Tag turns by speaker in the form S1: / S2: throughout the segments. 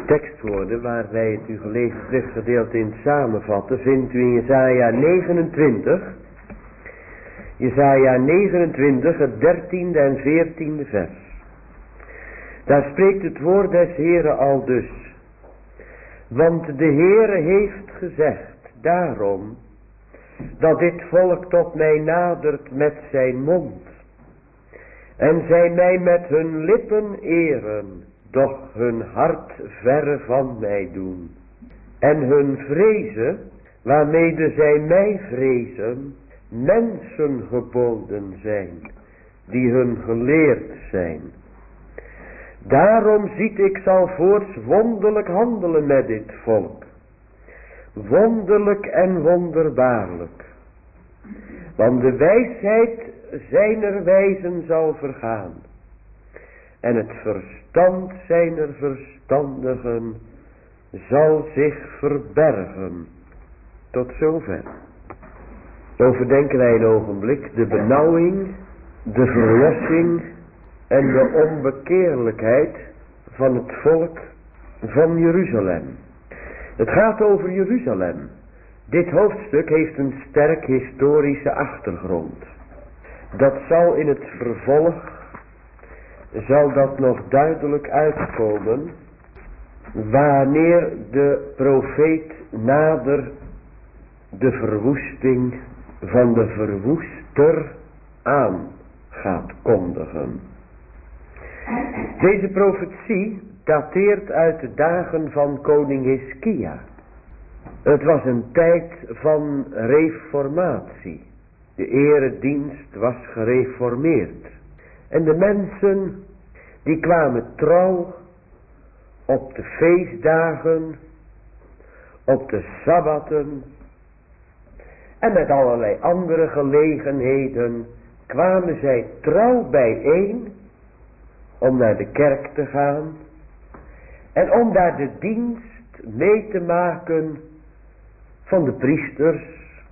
S1: tekstwoorden waar wij het u gelezen schriftgedeelte in samenvatten, vindt u in Jesaja 29. Jesaja 29, het 13e en 14e vers. Daar spreekt het woord des Heeren al dus. Want de Heere heeft gezegd, daarom, dat dit volk tot mij nadert met zijn mond. En zij mij met hun lippen eren, doch hun hart verre van mij doen. En hun vrezen, waarmede zij mij vrezen, mensen geboden zijn, die hun geleerd zijn. Daarom ziet ik zal voorts wonderlijk handelen met dit volk. Wonderlijk en wonderbaarlijk. Want de wijsheid zijner wijzen zal vergaan. En het verstand zijner verstandigen zal zich verbergen. Tot zover. Overdenken wij een ogenblik de benauwing, de verlossing en de onbekeerlijkheid van het volk van Jeruzalem. Het gaat over Jeruzalem. Dit hoofdstuk heeft een sterk historische achtergrond. Dat zal in het vervolg, zal dat nog duidelijk uitkomen, wanneer de profeet nader de verwoesting van de verwoester aan gaat kondigen. Deze profetie dateert uit de dagen van koning Hiskia. Het was een tijd van reformatie. De eredienst was gereformeerd. En de mensen die kwamen trouw op de feestdagen, op de sabbatten en met allerlei andere gelegenheden kwamen zij trouw bijeen om naar de kerk te gaan en om daar de dienst mee te maken van de priesters,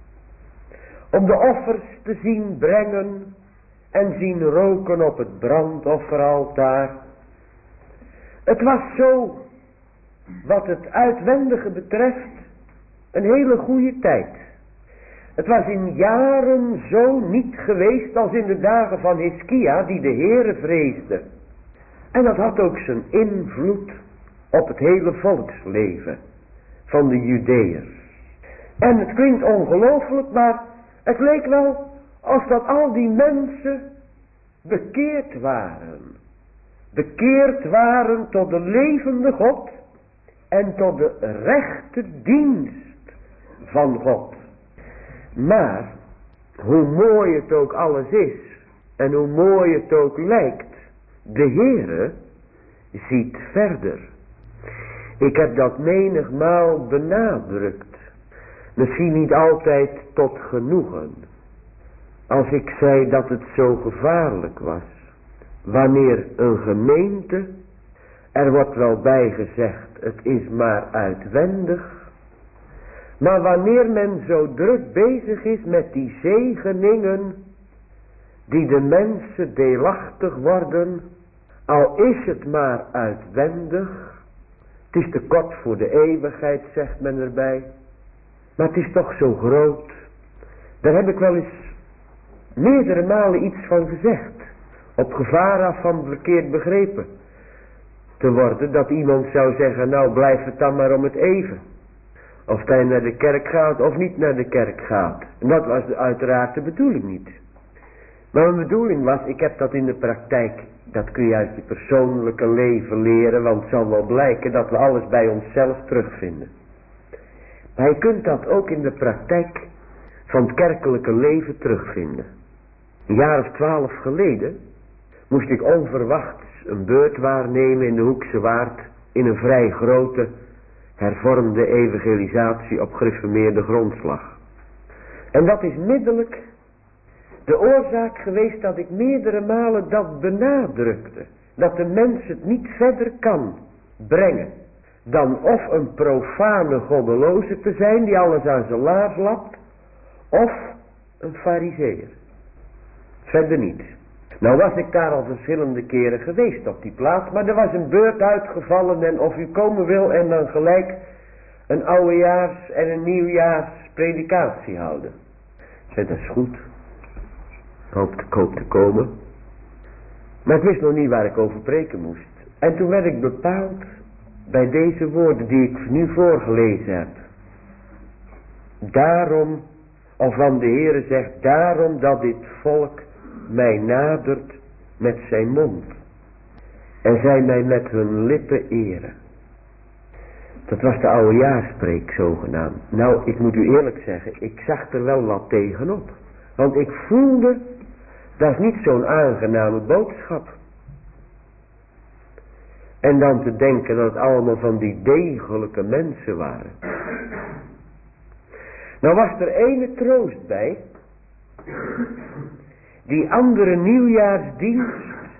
S1: om de offers te zien brengen en zien roken op het brandofferaltaar. Het was zo, wat het uitwendige betreft, een hele goede tijd. Het was in jaren zo niet geweest als in de dagen van Hiskia, die de Heere vreesde. En dat had ook zijn invloed op het hele volksleven van de Judeërs. En het klinkt ongelooflijk, maar het leek wel als dat al die mensen bekeerd waren. Bekeerd waren tot de levende God en tot de rechte dienst van God. Maar, hoe mooi het ook alles is en hoe mooi het ook lijkt, de Heere ziet verder. Ik heb dat menigmaal benadrukt. Misschien niet altijd tot genoegen. Als ik zei dat het zo gevaarlijk was. Wanneer een gemeente, er wordt wel bij gezegd, het is maar uitwendig. Maar wanneer men zo druk bezig is met die zegeningen, die de mensen deelachtig worden, al is het maar uitwendig. Het is te kort voor de eeuwigheid, zegt men erbij. Maar het is toch zo groot. Daar heb ik wel eens meerdere malen iets van gezegd. Op gevaar af van verkeerd begrepen te worden. Dat iemand zou zeggen, nou blijf het dan maar om het even. Of hij naar de kerk gaat of niet naar de kerk gaat. En dat was uiteraard de bedoeling niet. Maar mijn bedoeling was, ik heb dat in de praktijk. Dat kun je uit je persoonlijke leven leren. Want het zal wel blijken dat we alles bij onszelf terugvinden. Maar je kunt dat ook in de praktijk van het kerkelijke leven terugvinden. Een jaar of 12 geleden moest ik onverwachts een beurt waarnemen in de Hoekse Waard in een vrij grote hervormde evangelisatie op gereformeerde grondslag. En dat is middelijk de oorzaak geweest dat ik meerdere malen dat benadrukte. Dat de mens het niet verder kan brengen dan of een profane goddeloze te zijn die alles aan zijn laars lapt, of een farizeeër. Verder niet. Nou was ik daar al verschillende keren geweest op die plaats, maar er was een beurt uitgevallen en of u komen wil en dan gelijk een oudejaars en een nieuwjaars predikatie houden. Ik zei, dat is goed. Ik hoop te komen. Maar ik wist nog niet waar ik over preken moest. En toen werd ik bepaald bij deze woorden die ik nu voorgelezen heb. Daarom, of van de Heere zegt, daarom dat dit volk mij nadert met zijn mond. En zij mij met hun lippen eren. Dat was de oudejaarspreek zogenaamd. Nou, ik moet u eerlijk zeggen, ik zag er wel wat tegenop. Want ik voelde, dat is niet zo'n aangename boodschap. En dan te denken dat het allemaal van die degelijke mensen waren. Nou was er ene troost bij. Die andere nieuwjaarsdienst,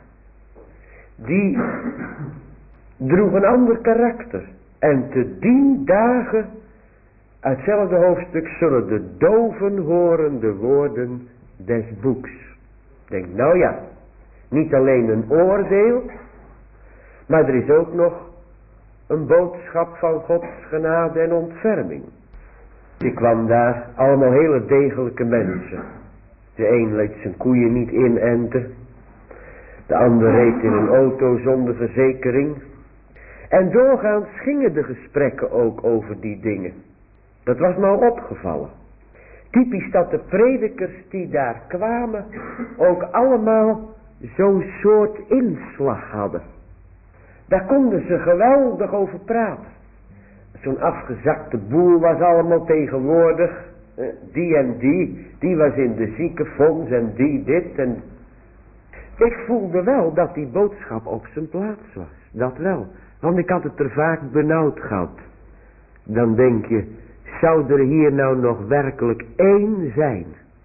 S1: die droeg een ander karakter. En te 10 dagen, uit hetzelfde hoofdstuk, zullen de doven horen de woorden des boeks. Ik denk, nou ja, niet alleen een oordeel, maar er is ook nog een boodschap van Gods genade en ontferming. Ik kwam daar, allemaal hele degelijke mensen. De een liet zijn koeien niet inenten. De ander reed in een auto zonder verzekering. En doorgaans gingen de gesprekken ook over die dingen. Dat was me al opgevallen. Typisch dat de predikers die daar kwamen ook allemaal zo'n soort inslag hadden. Daar konden ze geweldig over praten. Zo'n afgezakte boel was allemaal tegenwoordig. Die en die was in de ziekenfonds en die dit en... Ik voelde wel dat die boodschap op zijn plaats was. Dat wel. Want ik had het er vaak benauwd gehad. Dan denk je, zou er hier nou nog werkelijk één zijn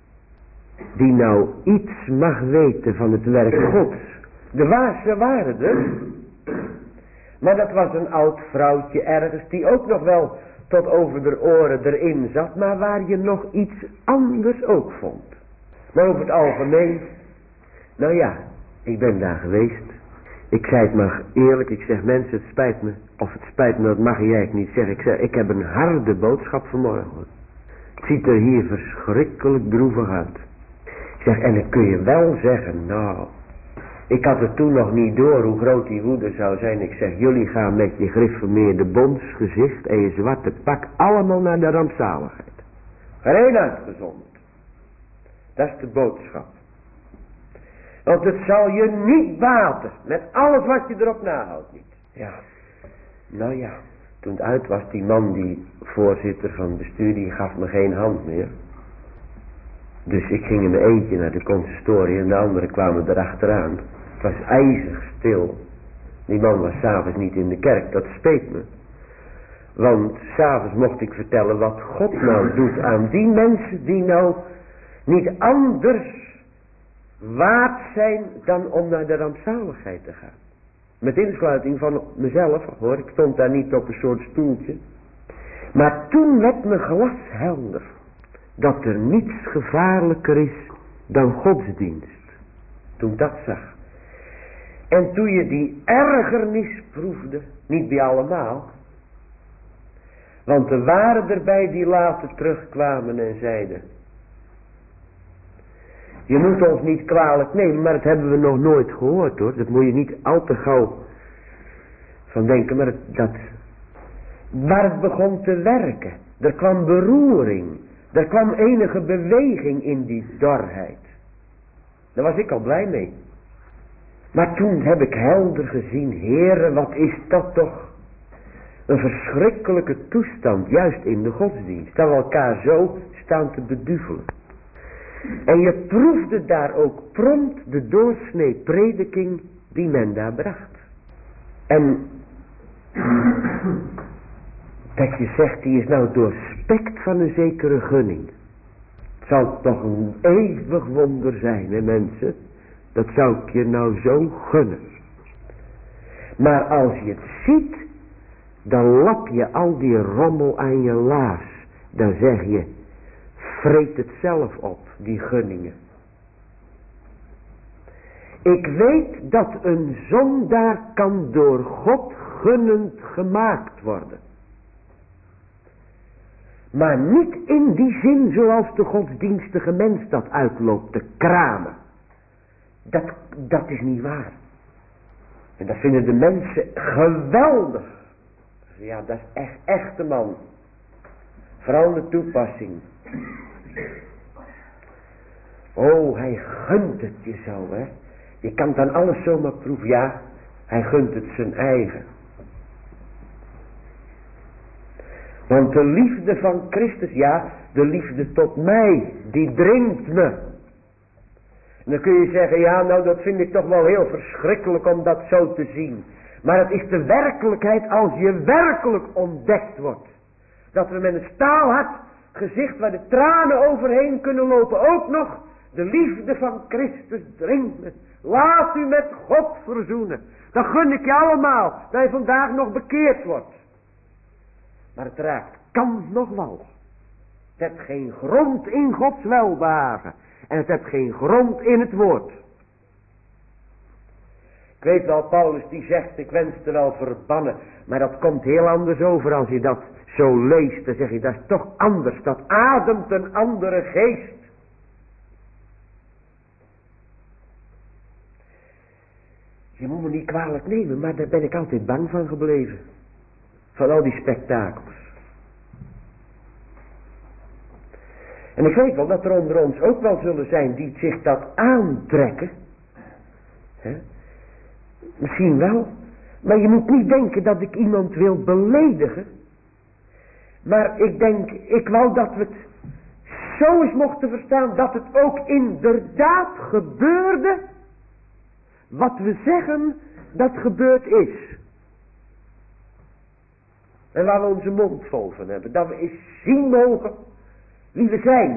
S1: die nou iets mag weten van het werk Gods? Ze waren er. Maar dat was een oud vrouwtje ergens die ook nog wel tot over de oren erin zat, maar waar je nog iets anders ook vond. Maar over het algemeen, nou ja, ik ben daar geweest. Ik zei het maar eerlijk, ik zeg mensen, het spijt me. Of het spijt me, dat mag je eigenlijk niet zeggen. Ik zeg, ik heb een harde boodschap vanmorgen. Het ziet er hier verschrikkelijk droevig uit. Ik zeg, en dan kun je wel zeggen, nou, ik had het toen nog niet door hoe groot die woede zou zijn. Ik zeg, jullie gaan met je gereformeerde bondsgezicht en je zwarte pak allemaal naar de rampzaligheid. Geen uitgezond. Dat is de boodschap. Want het zal je niet baten. Met alles wat je erop nahoudt niet. Ja. Nou ja. Toen het uit was, die man, die voorzitter van het bestuur, die gaf me geen hand meer. Dus ik ging in mijn eentje naar de consistorie en de anderen kwamen erachteraan. Het was ijzig stil. Die man was 's avonds niet in de kerk, dat speet me. Want 's avonds mocht ik vertellen wat God nou doet aan die mensen die nou niet anders waard zijn dan om naar de rampzaligheid te gaan. Met insluiting van mezelf, hoor, ik stond daar niet op een soort stoeltje. Maar toen werd me glashelder dat er niets gevaarlijker is dan godsdienst. Toen ik dat zag. En toen je die ergernis proefde, niet bij allemaal. Want er waren erbij die later terugkwamen en zeiden: je moet ons niet kwalijk nemen, maar dat hebben we nog nooit gehoord hoor. Dat moet je niet al te gauw van denken, maar waar het begon te werken. Er kwam beroering. Er kwam enige beweging in die dorheid. Daar was ik al blij mee. Maar toen heb ik helder gezien, Heere, wat is dat toch een verschrikkelijke toestand, juist in de godsdienst. Dat we elkaar zo staan te beduvelen. En je proefde daar ook prompt de doorsnee prediking die men daar bracht. En dat je zegt, die is nou doorspekt van een zekere gunning. Het zal toch een eeuwig wonder zijn, hè mensen. Dat zou ik je nou zo gunnen. Maar als je het ziet, dan lap je al die rommel aan je laars. Dan zeg je, vreet het zelf op, die gunningen. Ik weet dat een zondaar kan door God gunnend gemaakt worden. Maar niet in die zin zoals de godsdienstige mens dat uitloopt te kramen. Dat is niet waar. En dat vinden de mensen geweldig. Ja, dat is echt echte man. Vooral de toepassing. Oh, hij gunt het je zo, hè. Je kan dan alles zomaar proeven. Ja, hij gunt het zijn eigen. Want de liefde van Christus, ja, de liefde tot mij, die dringt me. En dan kun je zeggen, ja, nou dat vind ik toch wel heel verschrikkelijk om dat zo te zien. Maar het is de werkelijkheid als je werkelijk ontdekt wordt. Dat we met een staalhard gezicht waar de tranen overheen kunnen lopen ook nog de liefde van Christus dringt me. Laat u met God verzoenen. Dat gun ik je allemaal, dat je vandaag nog bekeerd wordt. Maar het raakt kant nog wel. Het heeft geen grond in Gods welbehagen. En het heeft geen grond in het woord. Ik weet wel, Paulus die zegt, ik wenste wel verbannen. Maar dat komt heel anders over als je dat zo leest. Dan zeg je, dat is toch anders. Dat ademt een andere geest. Je moet me niet kwalijk nemen, maar daar ben ik altijd bang van gebleven. Van al die spektakels. En ik weet wel dat er onder ons ook wel zullen zijn die zich dat aantrekken. Hè? Misschien wel. Maar je moet niet denken dat ik iemand wil beledigen. Maar ik denk, ik wou dat we het zo eens mochten verstaan dat het ook inderdaad gebeurde. Wat we zeggen dat gebeurd is. En waar we onze mond vol van hebben. Dat we eens zien mogen wie we zijn.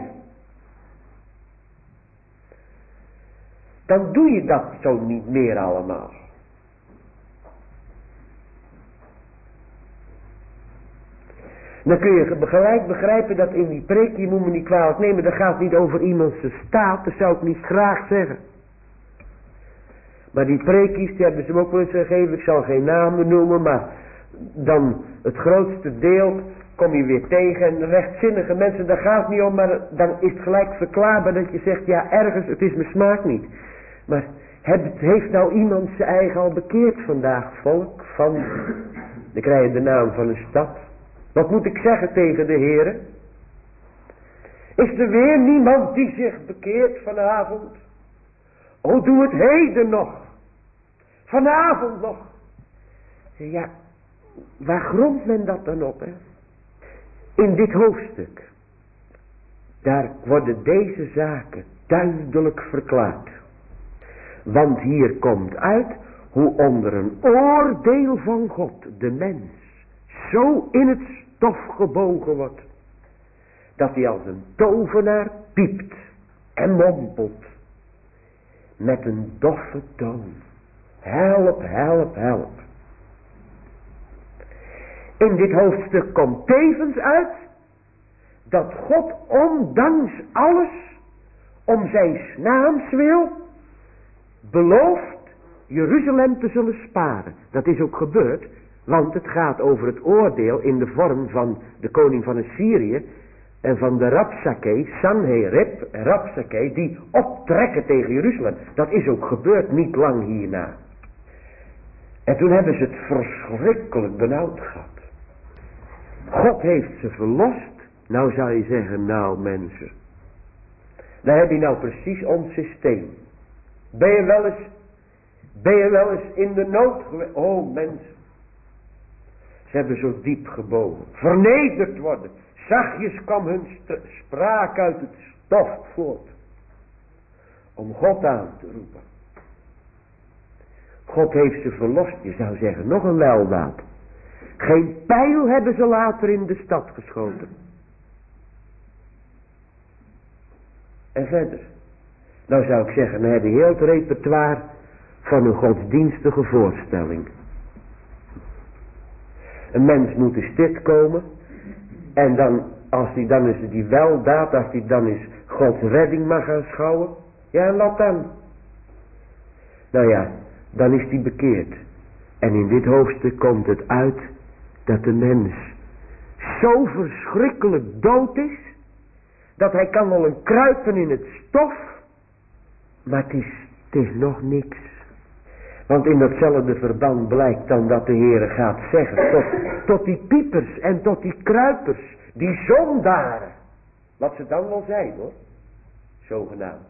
S1: Dan doe je dat zo niet meer allemaal. Dan kun je gelijk begrijpen dat in die preek, je moet me niet kwalijk nemen, dat gaat niet over iemands staat, dat zou ik niet graag zeggen. Maar die preekjes, die hebben ze hem ook wel eens gegeven, ik zal geen namen noemen, maar dan het grootste deel kom je weer tegen. En rechtzinnige mensen, daar gaat het niet om, maar dan is het gelijk verklaarbaar dat je zegt, ja ergens, het is mijn smaak niet. Maar heeft nou iemand zijn eigen al bekeerd vandaag, volk? Dan krijg je de naam van een stad. Wat moet ik zeggen tegen de heren? Is er weer niemand die zich bekeert vanavond? Oh, doe het heden nog. Vanavond nog. Ja, waar grondt men dat dan op, hè? In dit hoofdstuk. Daar worden deze zaken duidelijk verklaard. Want hier komt uit hoe onder een oordeel van God de mens zo in het stof gebogen wordt. Dat hij als een tovenaar piept en mompelt. Met een doffe toon. Help, help, help. In dit hoofdstuk komt tevens uit dat God ondanks alles om zijn naams wil belooft Jeruzalem te zullen sparen. Dat is ook gebeurd, want het gaat over het oordeel in de vorm van de koning van Assyrië en van de Rabsakeh, Sanherib en Rabsakeh, die optrekken tegen Jeruzalem. Dat is ook gebeurd niet lang hierna. En toen hebben ze het verschrikkelijk benauwd gehad. God heeft ze verlost. Nou zou je zeggen, nou mensen. Dan heb je nou precies ons systeem. Ben je wel eens in de nood geweest? Oh mensen. Ze hebben zo diep gebogen. Vernederd worden. Zachtjes kwam hun spraak uit het stof voort. Om God aan te roepen. God heeft ze verlost. Je zou zeggen, nog een weldaad. Geen pijl hebben ze later in de stad geschoten. En verder. Nou zou ik zeggen, dan heb je heel het repertoire van een godsdienstige voorstelling. Een mens moet eens dit komen. En dan, als hij dan eens die weldaad, als hij dan eens Gods redding mag aanschouwen. Ja, en wat dan? Nou ja, dan is hij bekeerd. En in dit hoofdstuk komt het uit dat de mens zo verschrikkelijk dood is, dat hij kan wel een kruipen in het stof, maar het is nog niks. Want in datzelfde verband blijkt dan dat de Heere gaat zeggen tot die piepers en tot die kruipers, die zondaren, wat ze dan wel zijn hoor, zogenaamd.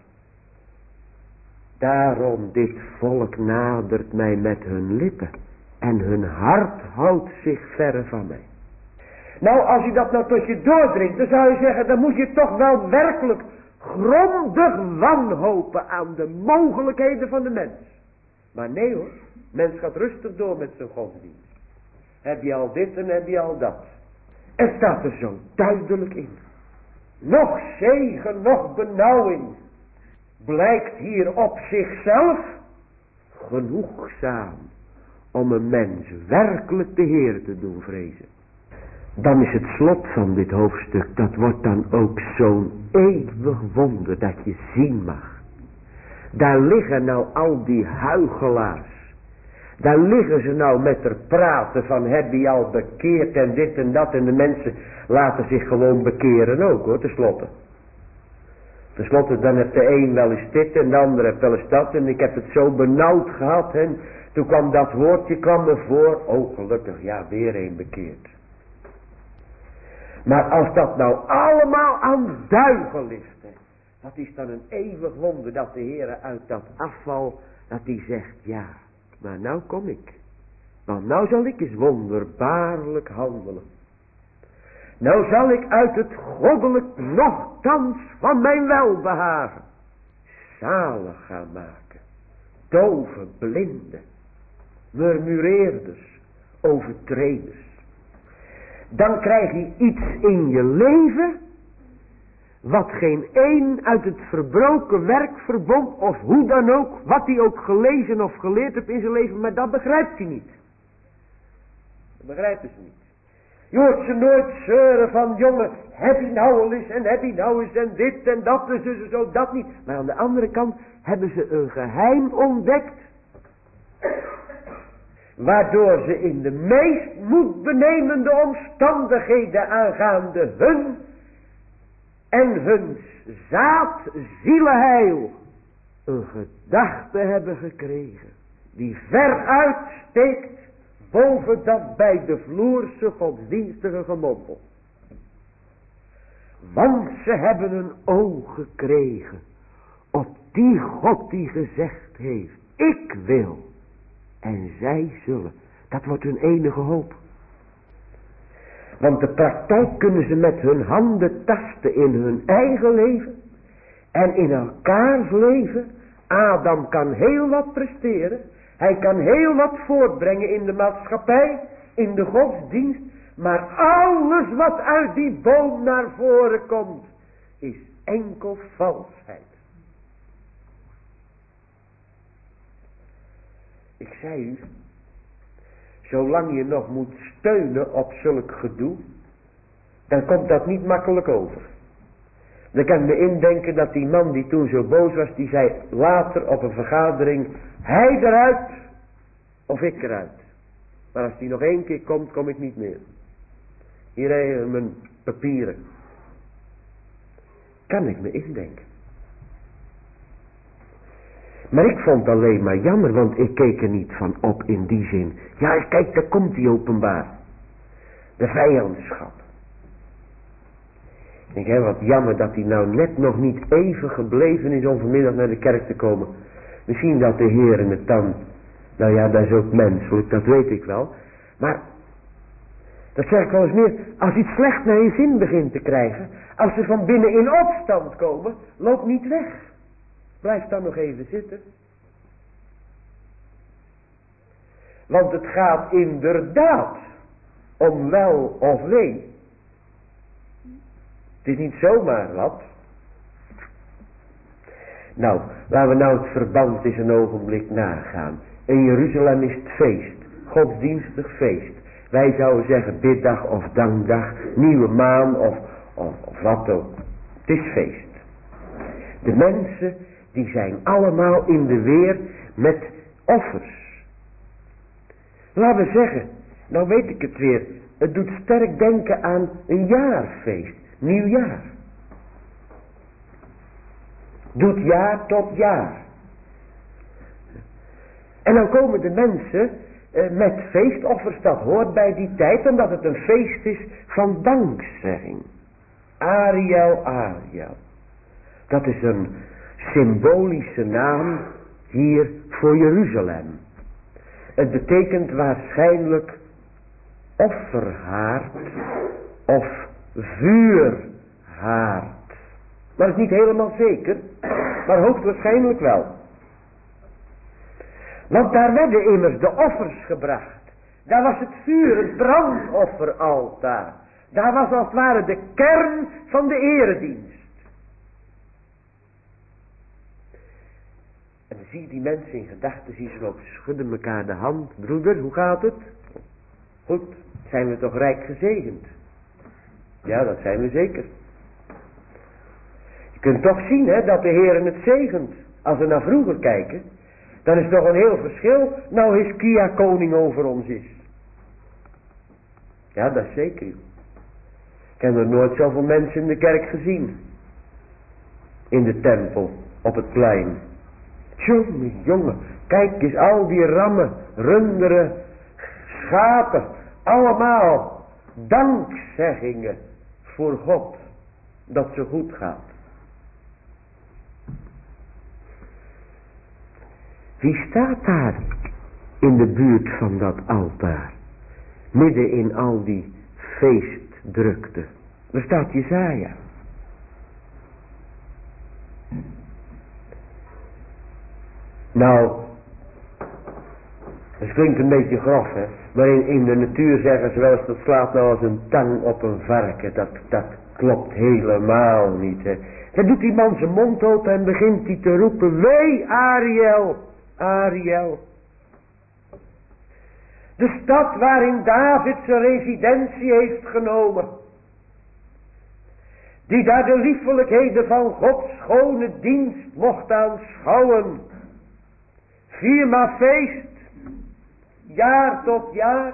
S1: Daarom dit volk nadert mij met hun lippen en hun hart houdt zich verre van mij. Nou, als je dat nou tot je doordringt, dan zou je zeggen, dan moet je toch wel werkelijk grondig wanhopen aan de mogelijkheden van de mens. Maar nee hoor, mens gaat rustig door met zijn godsdienst. Heb je al dit en heb je al dat. Er staat er zo duidelijk in. Nog zegen, nog benauwing. Blijkt hier op zichzelf genoegzaam om een mens werkelijk de Heer te doen vrezen. Dan is het slot van dit hoofdstuk, dat wordt dan ook zo'n eeuwig wonder dat je zien mag. Daar liggen nou al die huichelaars. Daar liggen ze nou met er praten van heb je al bekeerd en dit en dat. En de mensen laten zich gewoon bekeren ook hoor, tenslotte. Tenslotte dan heeft de een wel eens dit en de ander heeft wel eens dat. En ik heb het zo benauwd gehad. En toen kwam dat woordje me voor. Oh gelukkig, ja weer een bekeerd. Maar als dat nou allemaal aan duivel ligt. Dat is dan een eeuwig wonder dat de Heere uit dat afval, dat hij zegt ja. Maar nou kom ik. Want nou zal ik eens wonderbaarlijk handelen. Nou zal ik uit het goddelijk nochtans van mijn welbehagen zalig gaan maken. Doven, blinden, murmureerders, overtreders. Dan krijg je iets in je leven wat geen één uit het verbroken werkverbond of hoe dan ook, wat hij ook gelezen of geleerd heeft in zijn leven, maar dat begrijpt hij niet. Dat begrijpen ze niet. Je hoort ze nooit zeuren van jongen, heb je nou al eens en heb je nou eens en dit en dat en zo dat niet. Maar aan de andere kant hebben ze een geheim ontdekt, waardoor ze in de meest moedbenemende omstandigheden aangaande hun en hun zaad zielenheil een gedachte hebben gekregen die ver uitsteekt boven dat bij de vloerse godsdienstige gemompel. Want ze hebben een oog gekregen op die God die gezegd heeft, ik wil en zij zullen. Dat wordt hun enige hoop. Want de praktijk kunnen ze met hun handen tasten in hun eigen leven en in elkaars leven. Adam kan heel wat presteren. Hij kan heel wat voortbrengen in de maatschappij, in de godsdienst. Maar alles wat uit die boom naar voren komt, is enkel valsheid. Ik zei u, zolang je nog moet steunen op zulk gedoe, dan komt dat niet makkelijk over. Dan kan ik me indenken dat die man die toen zo boos was, die zei later op een vergadering, hij eruit of ik eruit. Maar als die nog één keer komt, kom ik niet meer. Hier hebben mijn papieren. Kan ik me indenken. Maar ik vond het alleen maar jammer, want ik keek er niet van op in die zin. Ja, kijk, daar komt die openbaar. De vijandschap. Ik denk, wat jammer dat hij nou net nog niet even gebleven is om vanmiddag naar de kerk te komen. Misschien dat de Heer het dan, nou ja, dat is ook menselijk, dat weet ik wel. Maar, dat zeg ik wel eens meer, als je het slecht naar je zin begint te krijgen, als ze van binnen in opstand komen, loop niet weg. Blijf dan nog even zitten. Want het gaat inderdaad om wel of wee. Het is niet zomaar wat. Nou, laten we nou het verband eens een ogenblik nagaan. In Jeruzalem is het feest. Godsdienstig feest. Wij zouden zeggen biddag of dankdag. Nieuwe maan of wat ook. Het is feest. De mensen die zijn allemaal in de weer met offers. Laten we zeggen, nou weet ik het weer, het doet sterk denken aan een jaarfeest, nieuwjaar. Doet jaar tot jaar. En dan komen de mensen met feestoffers, dat hoort bij die tijd, omdat het een feest is van dankzegging. Ariel, Ariel. Dat is een symbolische naam hier voor Jeruzalem. Het betekent waarschijnlijk offerhaard of vuurhaard. Maar dat is niet helemaal zeker, maar hoogstwaarschijnlijk wel. Want daar werden immers de offers gebracht. Daar was het vuur, het brandofferaltaar. Daar was als het ware de kern van de eredienst. En dan zie je die mensen in gedachten, zie ze ook schudden elkaar de hand. Broeder, hoe gaat het? Goed, zijn we toch rijk gezegend? Ja, dat zijn we zeker. Je kunt toch zien dat de Heer het zegent. Als we naar vroeger kijken, dan is toch een heel verschil. Nou Hiskia koning over ons is. Ja, dat is zeker. Ik heb nog nooit zoveel mensen in de kerk gezien. In de tempel, op het plein. Jongen, kijk eens al die rammen, runderen, schapen. Allemaal dankzeggingen voor God. Dat zo goed gaat. Wie staat daar in de buurt van dat altaar? Midden in al die feestdrukte. Daar staat Jesaja. Nou, het klinkt een beetje grof, hè. Maar in de natuur zeggen ze wel eens, dat slaat nou als een tang op een varken. Dat klopt helemaal niet, hè. Dan doet die man zijn mond open en begint hij te roepen, wee Ariel, Ariel. De stad waarin David zijn residentie heeft genomen. Die daar de liefelijkheden van Gods schone dienst mocht aanschouwen. 4 feest, jaar tot jaar.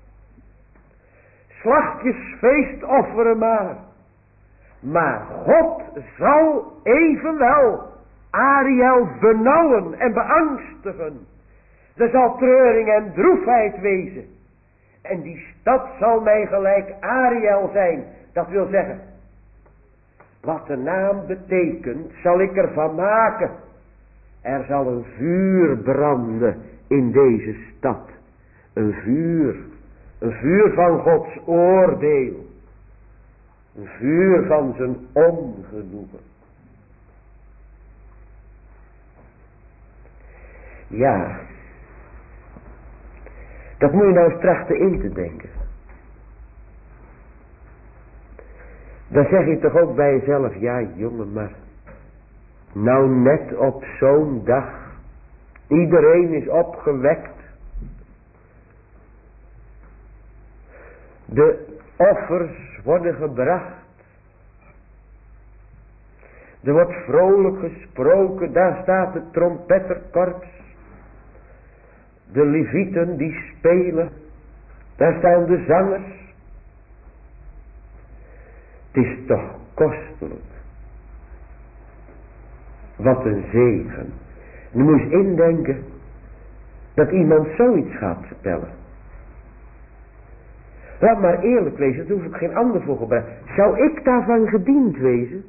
S1: Slachtjes feestofferen maar. Maar God zal evenwel Ariel benauwen en beangstigen. Er zal treuring en droefheid wezen. En die stad zal mij gelijk Ariel zijn. Dat wil zeggen, wat de naam betekent, zal ik ervan maken. Er zal een vuur branden in deze stad. Een vuur van Gods oordeel. Een vuur van zijn ongenoegen. Ja, dat moet je nou eens trachten in te denken. Dan zeg je toch ook bij jezelf, ja jongen, maar nou net op zo'n dag, iedereen is opgewekt. De offers worden gebracht. Er wordt vrolijk gesproken, daar staat het trompetterkorps. De levieten die spelen, daar staan de zangers. Het is toch kostelijk. Wat een zegen. En je moet eens indenken dat iemand zoiets gaat vertellen. Laat maar eerlijk wezen, daar hoef ik geen ander voor gebruiken. Zou ik daarvan gediend wezen?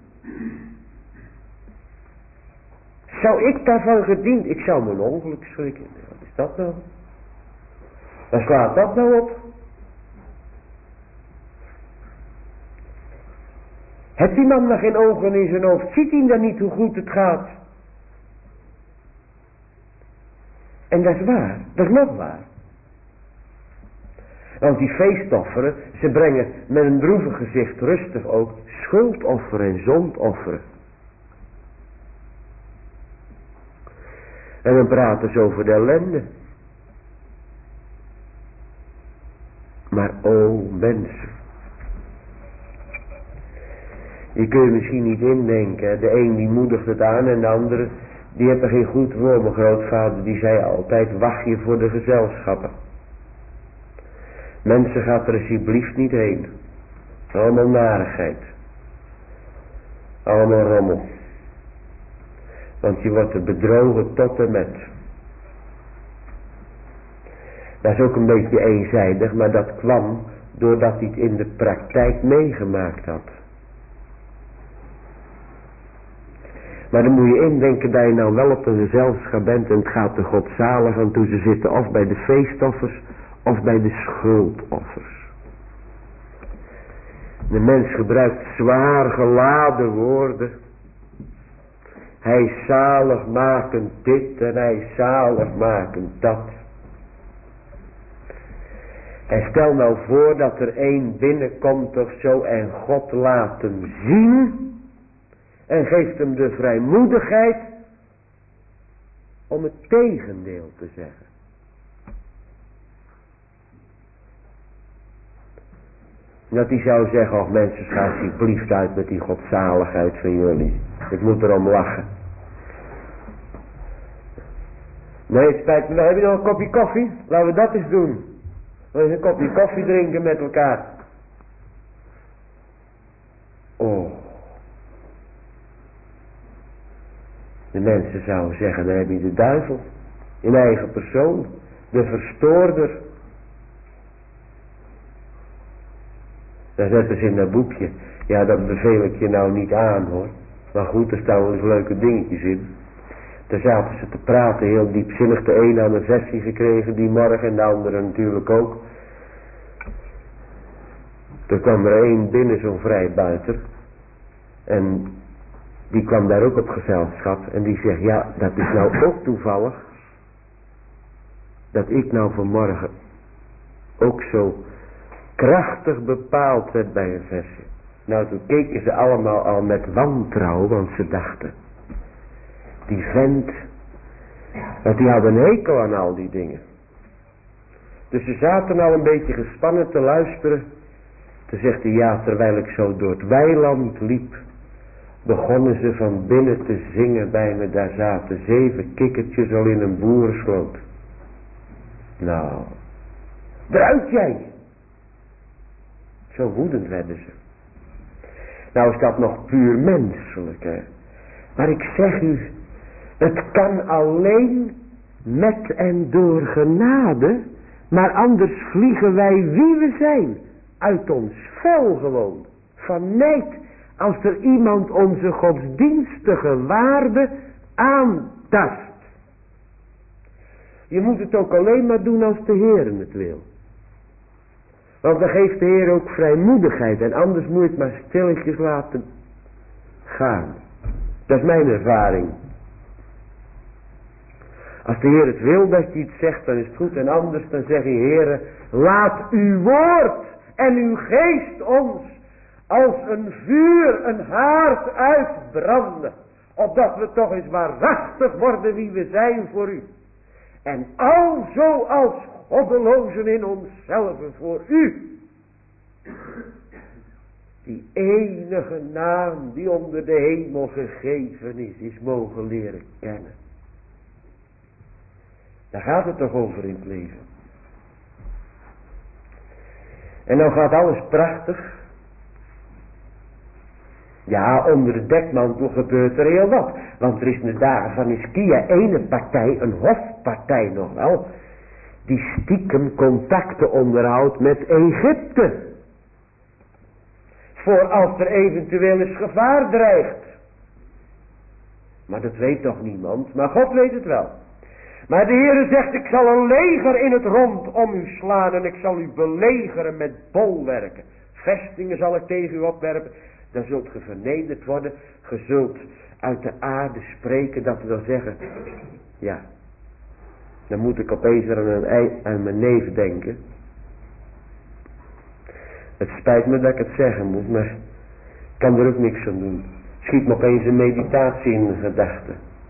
S1: Zou ik daarvan gediend? Ik zou mijn ongeluk schrikken. Wat is dat nou? Waar slaat dat nou op? Heeft die man nog geen ogen in zijn hoofd? Ziet hij dan niet hoe goed het gaat? En dat is waar. Dat is nog waar. Want die feestofferen, ze brengen met een droevig gezicht rustig ook schuldofferen en zondofferen. En dan praten ze over de ellende. Maar o mensen. Je kunt je misschien niet indenken. De een die moedigt het aan en de andere Die hebben geen goed woord. Mijn grootvader die zei altijd, wacht je voor de gezelschappen. Mensen, gaat er alsjeblieft niet heen. Allemaal narigheid. Allemaal rommel. Want je wordt er bedrogen tot en met. Dat is ook een beetje eenzijdig, maar dat kwam doordat hij het in de praktijk meegemaakt had. Maar dan moet je indenken dat je nou wel op een gezelschap bent en het gaat de godzalig aan toe. Ze zitten of bij de feestoffers of bij de schuldoffers. De mens gebruikt zwaar geladen woorden. Hij is zaligmakend dit en hij is zaligmakend dat. En stel nou voor dat er één binnenkomt of zo en God laat hem zien. En geeft hem de vrijmoedigheid om het tegendeel te zeggen. Dat hij zou zeggen, och mensen, ga alsjeblieft uit met die godzaligheid van jullie. Ik moet erom lachen. Nee, het spijt me, dan heb je nog een kopje koffie? Laten we dat eens doen. We eens een kopje koffie drinken met elkaar. Oh. De mensen zouden zeggen, dan heb je de duivel. In eigen persoon. De verstoorder. Daar zetten ze in dat boekje. Ja, dat beveel ik je nou niet aan hoor. Maar goed, er staan wel eens leuke dingetjes in. Daar zaten ze te praten, heel diepzinnig. De een had een versie gekregen die morgen en de andere natuurlijk ook. Er kwam er één binnen, zo'n vrijbuiter. En die kwam daar ook op gezelschap. En die zegt, ja, dat is nou ook toevallig. Dat ik nou vanmorgen ook zo krachtig bepaald werd bij een versje. Nou, toen keken ze allemaal al met wantrouwen, want ze dachten, die vent, want die had een hekel aan al die dingen. Dus ze zaten al een beetje gespannen te luisteren. Toen zegt hij, ja, terwijl ik zo door het weiland liep, begonnen ze van binnen te zingen bij me. Daar zaten 7 kikkertjes al in een boerensloot. Nou, eruit jij! Zo woedend werden ze. Nou is dat nog puur menselijk, hè. Maar ik zeg u, het kan alleen met en door genade, maar anders vliegen wij wie we zijn, uit ons vel gewoon, van nijd, als er iemand onze godsdienstige waarde aantast. Je moet het ook alleen maar doen als de Heer het wil. Want dan geeft de Heer ook vrijmoedigheid. En anders moet je het maar stilletjes laten gaan. Dat is mijn ervaring. Als de Heer het wil dat je iets zegt, dan is het goed. En anders dan zeg je, Heere, laat uw woord en uw geest ons als een vuur, een haard uitbranden. Opdat we toch eens waarachtig worden wie we zijn voor u. En alzo als goddelozen in onszelf voor u. Die enige naam die onder de hemel gegeven is mogen leren kennen. Daar gaat het toch over in het leven. En dan gaat alles prachtig. Ja, onder de dekmantel gebeurt er heel wat. Want er is in de dagen van Hiskia ene partij, een hofpartij nog wel, die stiekem contacten onderhoudt met Egypte. Voor als er eventueel eens gevaar dreigt. Maar dat weet toch niemand, maar God weet het wel. Maar de Heere zegt, ik zal een leger in het rond om u slaan en ik zal u belegeren met bolwerken. Vestingen zal ik tegen u opwerpen. Dan zult ge vernederd worden. Ge zult uit de aarde spreken, dat wil zeggen, ja, dan moet ik opeens aan mijn neef denken. Het spijt me dat ik het zeggen moet, maar ik kan er ook niks aan doen. Schiet me opeens een meditatie in de gedachten.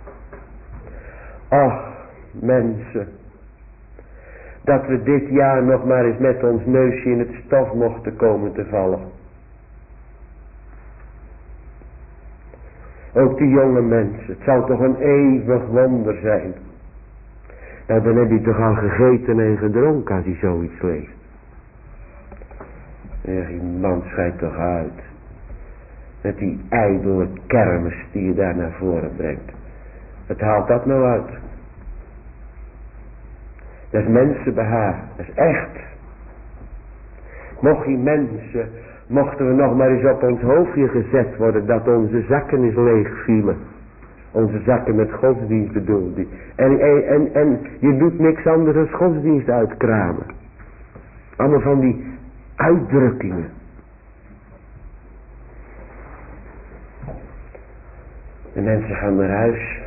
S1: Ach, mensen, dat we dit jaar nog maar eens met ons neusje in het stof mochten komen te vallen. Ook die jonge mensen. Het zal toch een eeuwig wonder zijn. Nou, dan heb je toch al gegeten en gedronken als hij zoiets leest. Ja, die man schijnt toch uit. Met die ijdele kermis die je daar naar voren brengt. Wat haalt dat nou uit? Dat is mensenbehaar. Dat is echt. Mochten we nog maar eens op ons hoofdje gezet worden dat onze zakken eens leeg vielen. Onze zakken met godsdienst bedoelde die. En je doet niks anders dan godsdienst uitkramen. Allemaal van die uitdrukkingen. De mensen gaan naar huis.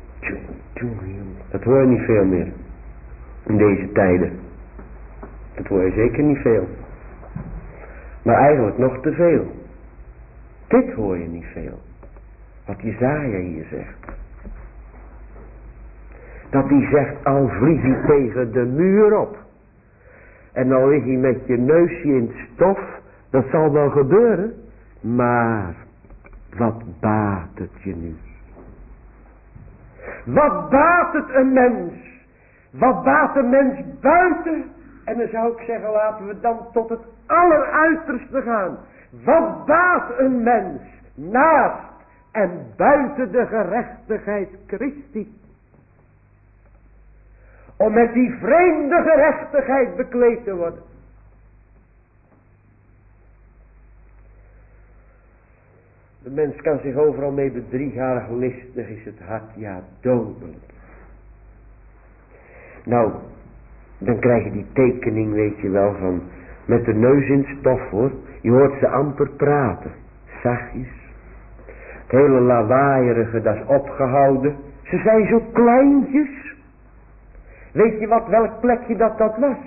S1: Dat hoor je niet veel meer. In deze tijden. Dat hoor je zeker niet veel. Maar eigenlijk nog te veel. Dit hoor je niet veel. Wat Jesaja hier zegt. Dat hij zegt, al vlieg je tegen de muur op. En dan lig je met je neusje in het stof. Dat zal wel gebeuren. Maar wat baat het je nu? Wat baat het een mens? Wat baat een mens buiten? En dan zou ik zeggen, laten we dan tot het alleruiterste gaan. Wat baat een mens naast en buiten de gerechtigheid Christi? Om met die vreemde gerechtigheid bekleed te worden. De mens kan zich overal mee bedriegen, listig is het hart, ja dodelijk. Nou, dan krijg je die tekening, weet je wel, van met de neus in het stof hoor. Je hoort ze amper praten, zachtjes. Het hele lawaaierige, dat is opgehouden. Ze zijn zo kleintjes. Weet je welk plekje dat was?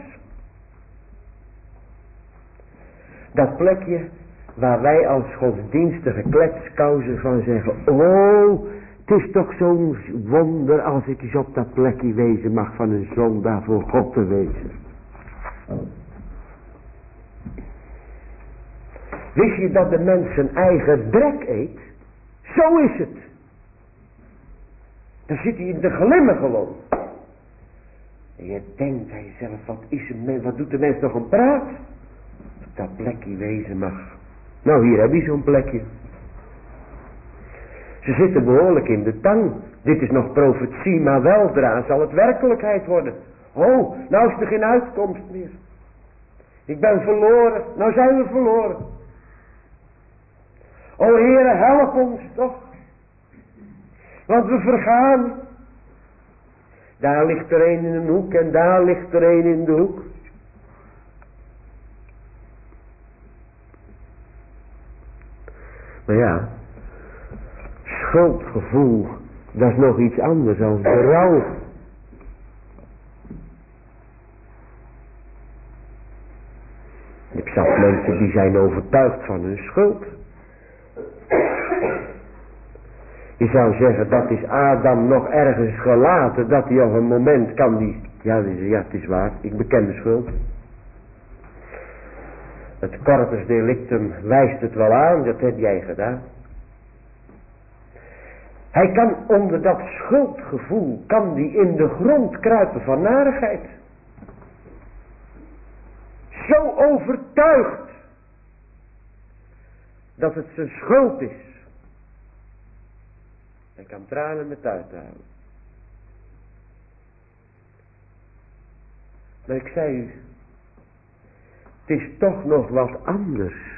S1: Dat plekje waar wij als godsdienstige kletskousen van zeggen, oh, het is toch zo'n wonder als ik eens op dat plekje wezen mag van een zondaar voor God te wezen. Wist je dat de mens zijn eigen drek eet? Zo is het. Dan zit hij in de glimmen gewoon. En je denkt bij jezelf, wat doet de mens nog een praat? Op dat plekje wezen mag. Nou, hier heb je zo'n plekje. Ze zitten behoorlijk in de tang. Dit is nog profetie, maar weldra zal het werkelijkheid worden. Oh, nou is er geen uitkomst meer. Ik ben verloren, nou zijn we verloren. O Heere, help ons toch. Want we vergaan. Daar ligt er een in een hoek en daar ligt er een in de hoek. Maar ja, schuldgevoel, dat is nog iets anders dan berouw. Ik zag mensen die zijn overtuigd van hun schuld. Je zou zeggen, dat is Adam nog ergens gelaten, dat hij op een moment kan die... Ja, het is waar, ik beken de schuld. Het corpus delictum wijst het wel aan, dat heb jij gedaan. Hij kan onder dat schuldgevoel, kan die in de grond kruipen van narigheid. Zo overtuigd, dat het zijn schuld is. Hij kan tranen met uithalen. Maar ik zei u, het is toch nog wat anders.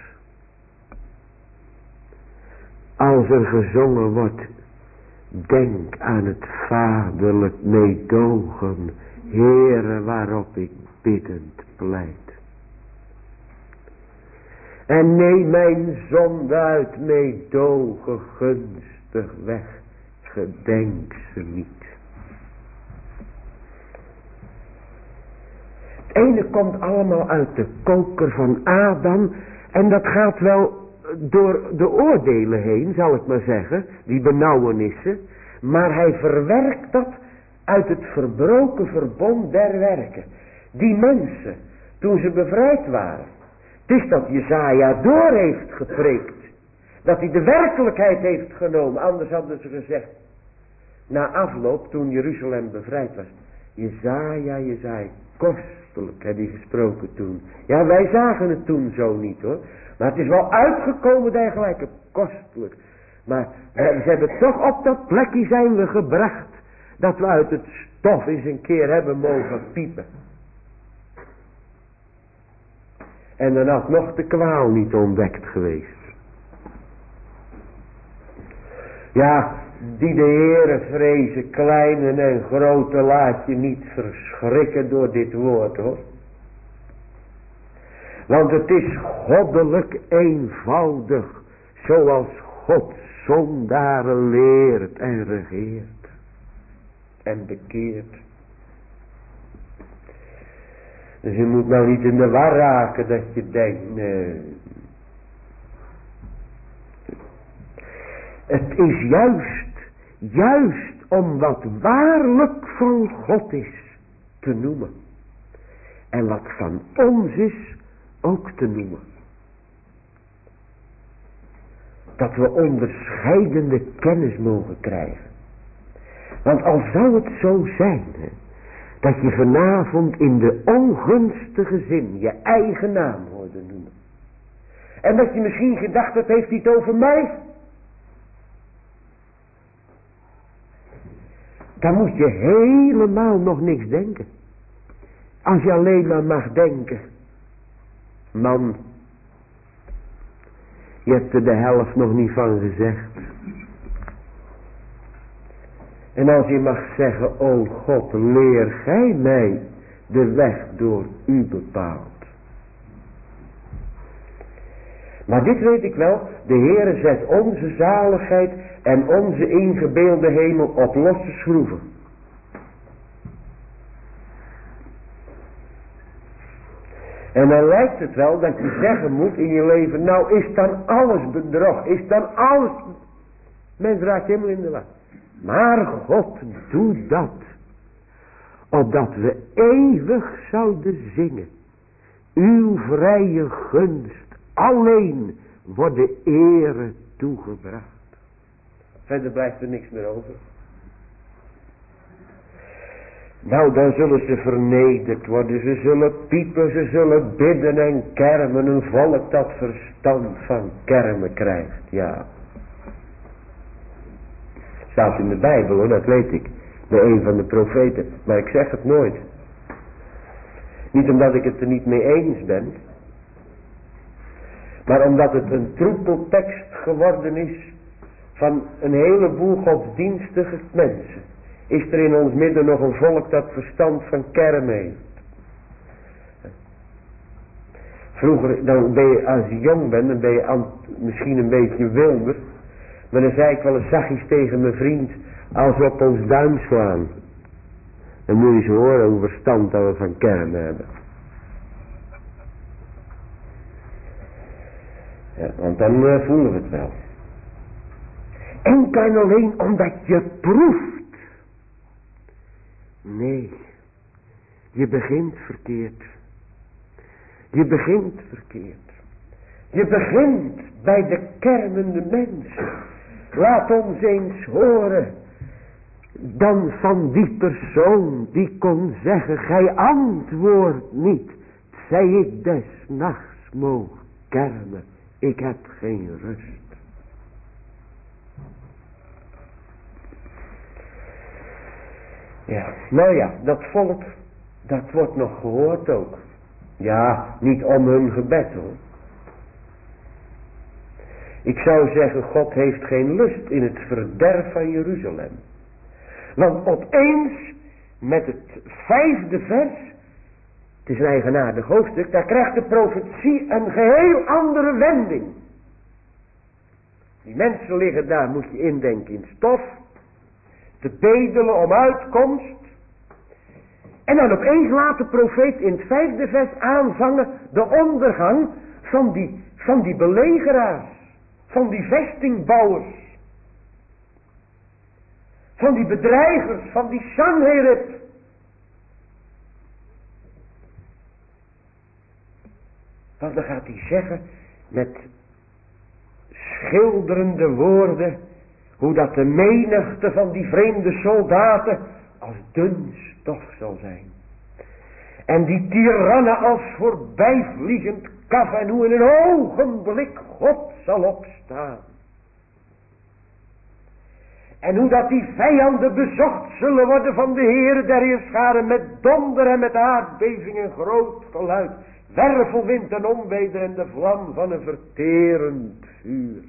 S1: Als er gezongen wordt, denk aan het vaderlijk meedogen, Heere waarop ik biddend pleit. En neem mijn zonde uit meedogen gunstig weg, gedenk ze niet. Het ene komt allemaal uit de koker van Adam en dat gaat wel door de oordelen heen, zal ik maar zeggen, die benauwenissen, maar hij verwerkt dat uit het verbroken verbond der werken. Die mensen, toen ze bevrijd waren, het is dat Jesaja door heeft gepreekt. Dat hij de werkelijkheid heeft genomen. Anders hadden ze gezegd, na afloop, toen Jeruzalem bevrijd was. Jezaja, kostelijk heb hij gesproken toen. Ja, wij zagen het toen zo niet hoor. Maar het is wel uitgekomen dergelijke, kostelijk. Maar ze hebben toch op dat plekje zijn we gebracht. Dat we uit het stof eens een keer hebben mogen piepen. En dan had nog de kwaal niet ontdekt geweest. Ja, die de Heere vrezen, kleine en grote, laat je niet verschrikken door dit woord hoor. Want het is goddelijk eenvoudig, zoals God zondaren leert en regeert. En bekeert. Dus je moet nou niet in de war raken dat je denkt, nee. Het is juist om wat waarlijk van God is te noemen. En wat van ons is ook te noemen. Dat we onderscheidende kennis mogen krijgen. Want al zou het zo zijn, hè, dat je vanavond in de ongunstige zin je eigen naam hoorde noemen. En dat je misschien gedacht hebt, heeft hij het over mij? Dan moet je helemaal nog niks denken. Als je alleen maar mag denken. Man, je hebt er de helft nog niet van gezegd. En als je mag zeggen, o God, leer gij mij de weg door u bepaald. Maar dit weet ik wel, de Heere zet onze zaligheid en onze ingebeelde hemel op losse schroeven. En dan lijkt het wel dat je zeggen moet in je leven, nou is dan alles bedrog, is dan alles... Mens raakt helemaal in de war. Maar God doet dat, opdat we eeuwig zouden zingen. Uw vrije gunst alleen wordt de ere toegebracht. Verder blijft er niks meer over. Nou, dan zullen ze vernederd worden, ze zullen piepen, ze zullen bidden en kermen. Een volk dat verstand van kermen krijgt, ja. Staat in de Bijbel hoor, dat weet ik. Bij een van de profeten. Maar ik zeg het nooit. Niet omdat ik het er niet mee eens ben. Maar omdat het een troepeltekst geworden is. Van een heleboel godsdienstige mensen. Is er in ons midden nog een volk dat verstand van kermen heeft. Vroeger, dan ben je, als je jong bent, dan ben je misschien een beetje wilder. Maar dan zei ik wel eens zachtjes tegen mijn vriend, als we op ons duim slaan. Dan moet je eens horen hoe verstand dat we van kermen hebben. Ja, want dan voelen we het wel. Enkel en alleen omdat je proeft. Nee, je begint verkeerd. Je begint verkeerd. Je begint bij de kermende mensen. Laat ons eens horen. Dan van die persoon die kon zeggen, gij antwoordt niet. Zij ik des nachts moog kermen. Ik heb geen rust. Ja, nou ja, dat volk, dat wordt nog gehoord ook. Ja, niet om hun gebed hoor. Ik zou zeggen, God heeft geen lust in het verderf van Jeruzalem. Want opeens, met het 5e vers, het is een eigenaardig hoofdstuk, daar krijgt de profetie een geheel andere wending. Die mensen liggen daar, moet je indenken, in stof, te bedelen om uitkomst. En dan opeens laat de profeet in het 5e vers aanvangen de ondergang van die belegeraars. Van die vestingbouwers. Van die bedreigers. Van die Sanherib. Want dan gaat hij zeggen met schilderende woorden, hoe dat de menigte van die vreemde soldaten als dun stof zal zijn. En die tirannen als voorbijvliegend kaf, en hoe in een ogenblik God zal opstaan. En hoe dat die vijanden bezocht zullen worden van de Heere der Heerscharen met donder en met aardbeving en groot geluid, wervelwind en onweder en de vlam van een verterend vuur.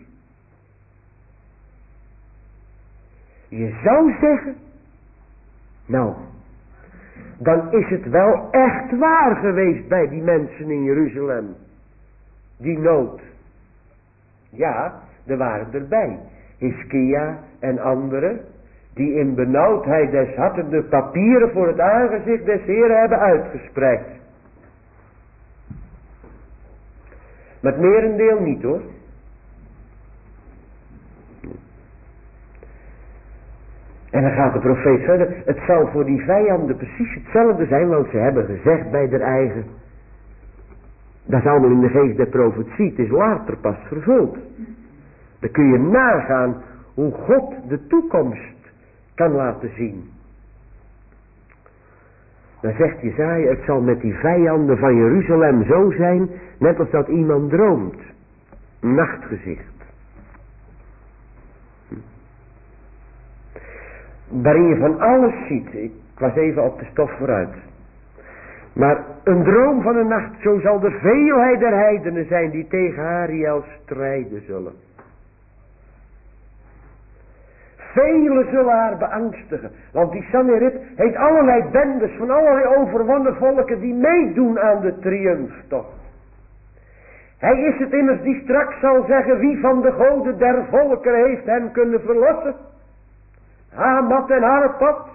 S1: Je zou zeggen, nou, dan is het wel echt waar geweest bij die mensen in Jeruzalem. Die nood. Ja, er waren erbij. Hiskia en anderen die in benauwdheid des harten de papieren voor het aangezicht des Heeren hebben uitgespreid. Maar het merendeel niet hoor. En dan gaat de profeet verder. Het zal voor die vijanden precies hetzelfde zijn, want ze hebben gezegd bij der eigen. Dat is allemaal in de geest der profetie. Het is later pas vervuld. Dan kun je nagaan hoe God de toekomst kan laten zien. Dan zegt Jesaja, het zal met die vijanden van Jeruzalem zo zijn, net als dat iemand droomt. Een nachtgezicht. Waarin je van alles ziet. Ik was even op de stof vooruit. Maar een droom van een nacht, zo zal de veelheid der heidenen zijn die tegen Ariel strijden zullen. Velen zullen haar beangstigen. Want die Sanherib heeft allerlei bendes van allerlei overwonnen volken die meedoen aan de triumftocht. Hij is het immers die straks zal zeggen, wie van de goden der volkeren heeft hem kunnen verlossen? Hamat en Arpad.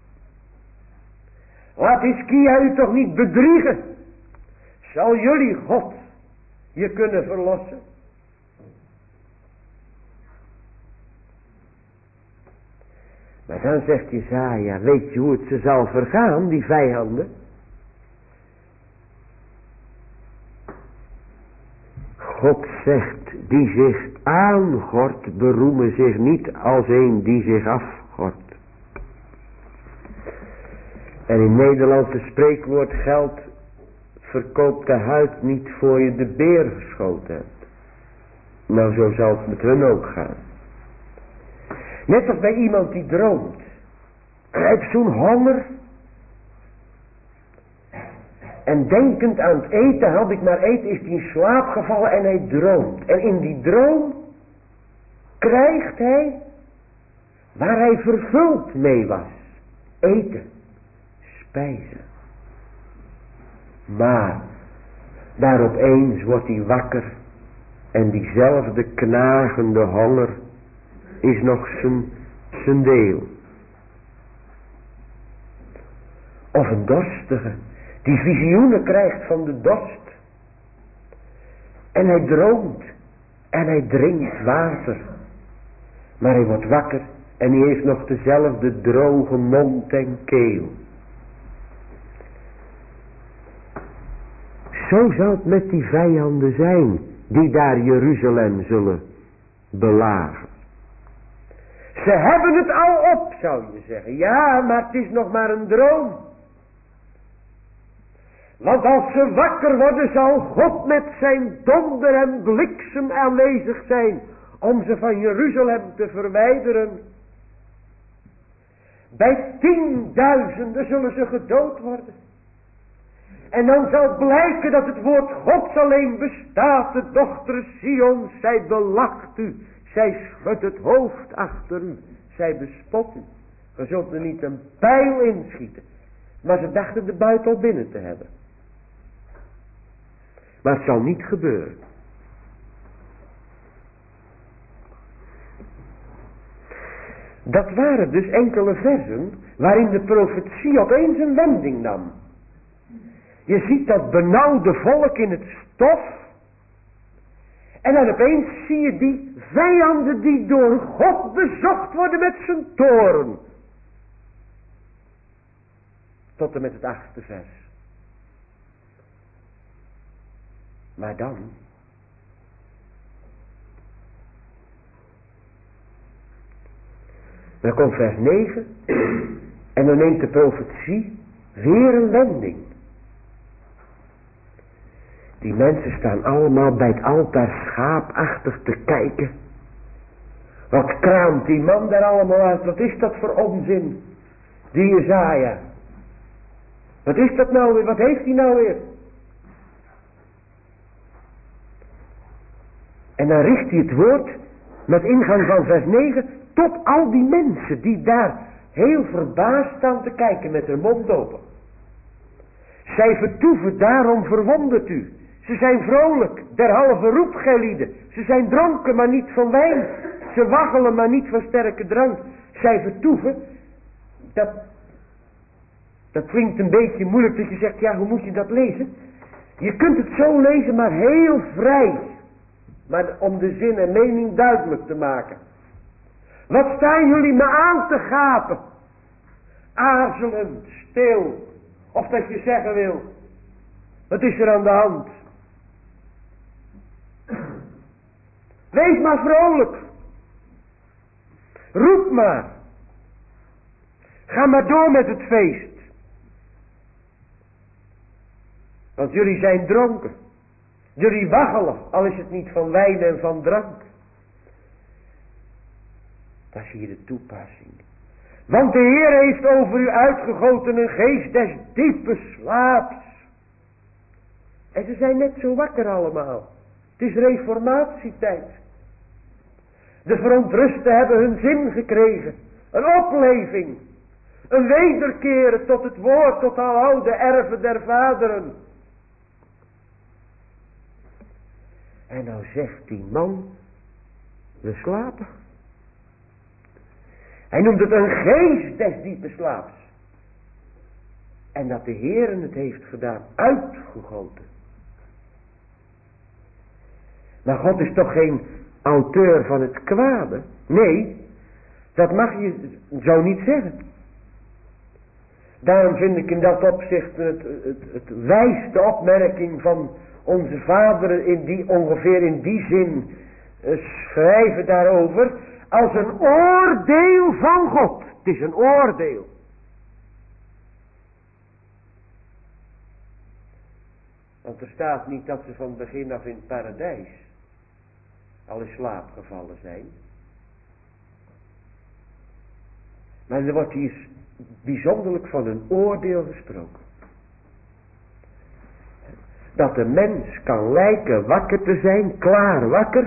S1: Laat Hiskia u toch niet bedriegen. Zal jullie God je kunnen verlossen? Maar dan zegt Jesaja, weet je hoe het ze zal vergaan, die vijanden? God zegt, die zich aangort, beroemen zich niet als een die zich afgort. En in Nederlandse spreekwoord geldt, verkoop de huid niet voor je de beer geschoten hebt. Nou, zo zal het met hun ook gaan. Net als bij iemand die droomt. Hij heeft zo'n honger. En denkend aan het eten, had ik maar eten, is hij in slaap gevallen en hij droomt. En in die droom krijgt hij waar hij vervuld mee was. Eten. Spijzen. Maar daar opeens wordt hij wakker. En diezelfde knagende honger is nog zijn deel. Of een dorstige die visioenen krijgt van de dorst. En hij droomt en hij drinkt water. Maar hij wordt wakker en hij heeft nog dezelfde droge mond en keel. Zo zal het met die vijanden zijn die daar Jeruzalem zullen belagen. Ze hebben het al op, zou je zeggen. Ja, maar het is nog maar een droom. Want als ze wakker worden, zal God met zijn donder en bliksem aanwezig zijn om ze van Jeruzalem te verwijderen. Bij 10.000 zullen ze gedood worden. En dan zal blijken dat het woord Gods alleen bestaat. De dochter Sion, zij belacht u. Zij schudt het hoofd achter u. Zij bespot u. Je zult er niet een pijl inschieten. Maar ze dachten de buit al binnen te hebben. Maar het zal niet gebeuren. Dat waren dus enkele versen waarin de profetie opeens een wending nam. Je ziet dat benauwde volk in het stof. En dan opeens zie je die vijanden die door God bezocht worden met zijn toorn. Tot en met het 8e vers. Maar dan. Dan komt vers 9. En dan neemt de profetie weer een wending. Die mensen staan allemaal bij het altaar schaapachtig te kijken. Wat kraamt die man daar allemaal uit? Wat is dat voor onzin? Die Jesaja. Wat is dat nou weer? Wat heeft hij nou weer? En dan richt hij het woord met ingang van vers 9 tot al die mensen die daar heel verbaasd staan te kijken met hun mond open. Zij vertoeven, daarom verwondert u. Ze zijn vrolijk, derhalve roept gij lieden. Ze zijn dronken, maar niet van wijn. Ze waggelen, maar niet van sterke drank. Zij vertoeven, dat klinkt een beetje moeilijk dat je zegt, ja, hoe moet je dat lezen? Je kunt het zo lezen, maar heel vrij. Maar om de zin en mening duidelijk te maken. Wat staan jullie me aan te gapen? Aarzelend, stil. Of dat je zeggen wil, wat is er aan de hand? Wees maar vrolijk. Roep maar. Ga maar door met het feest. Want jullie zijn dronken. Jullie waggelen, al is het niet van wijn en van drank. Dat is hier de toepassing. Want de Heer heeft over u uitgegoten een geest des diepe slaaps. En ze zijn net zo wakker allemaal. Het is reformatietijd. De verontrusten hebben hun zin gekregen. Een opleving. Een wederkeren tot het woord, tot al oude erven der vaderen. En nou zegt die man, we slapen. Hij noemt het een geest des diepe slaaps. En dat de Heer het heeft gedaan, uitgegoten. Maar God is toch geen auteur van het kwade? Nee, dat mag je zo niet zeggen. Daarom vind ik in dat opzicht het wijste opmerking van onze vaderen ongeveer in die zin schrijven daarover als een oordeel van God. Het is een oordeel. Want er staat niet dat ze van het begin af in het paradijs al in slaap gevallen zijn. Maar er wordt hier bijzonderlijk van een oordeel gesproken. Dat de mens kan lijken wakker te zijn, klaar wakker,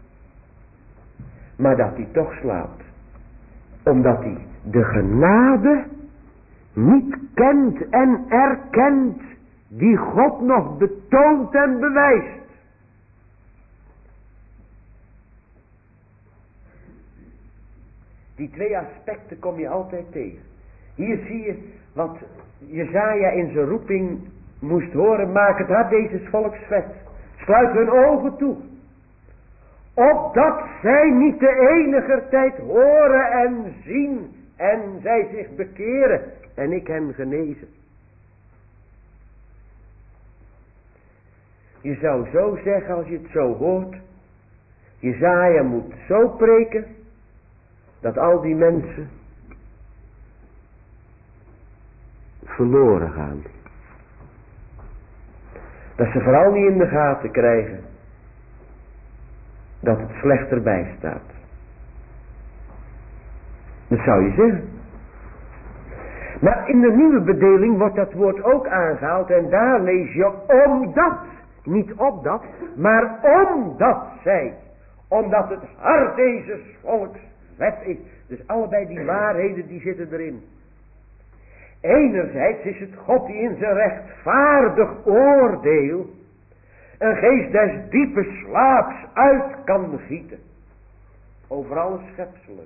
S1: maar dat hij toch slaapt. Omdat hij de genade niet kent en erkent die God nog betoont en bewijst. Die twee aspecten kom je altijd tegen. Hier zie je wat Jesaja in zijn roeping moest horen. Maak het hart deze volks vet. Sluit hun ogen toe. Opdat zij niet de eniger tijd horen en zien. En zij zich bekeren. En ik hen genezen. Je zou zo zeggen als je het zo hoort. Jesaja moet zo preken. Dat al die mensen verloren gaan. Dat ze vooral niet in de gaten krijgen dat het slecht erbij staat. Dat zou je zeggen. Maar in de nieuwe bedeling wordt dat woord ook aangehaald en daar lees je omdat, niet opdat, maar omdat zij, omdat het hart deze volks wet is. Dus allebei die waarheden die zitten erin. Enerzijds is het God die in zijn rechtvaardig oordeel een geest des diepe slaaps uit kan gieten over alle schepselen.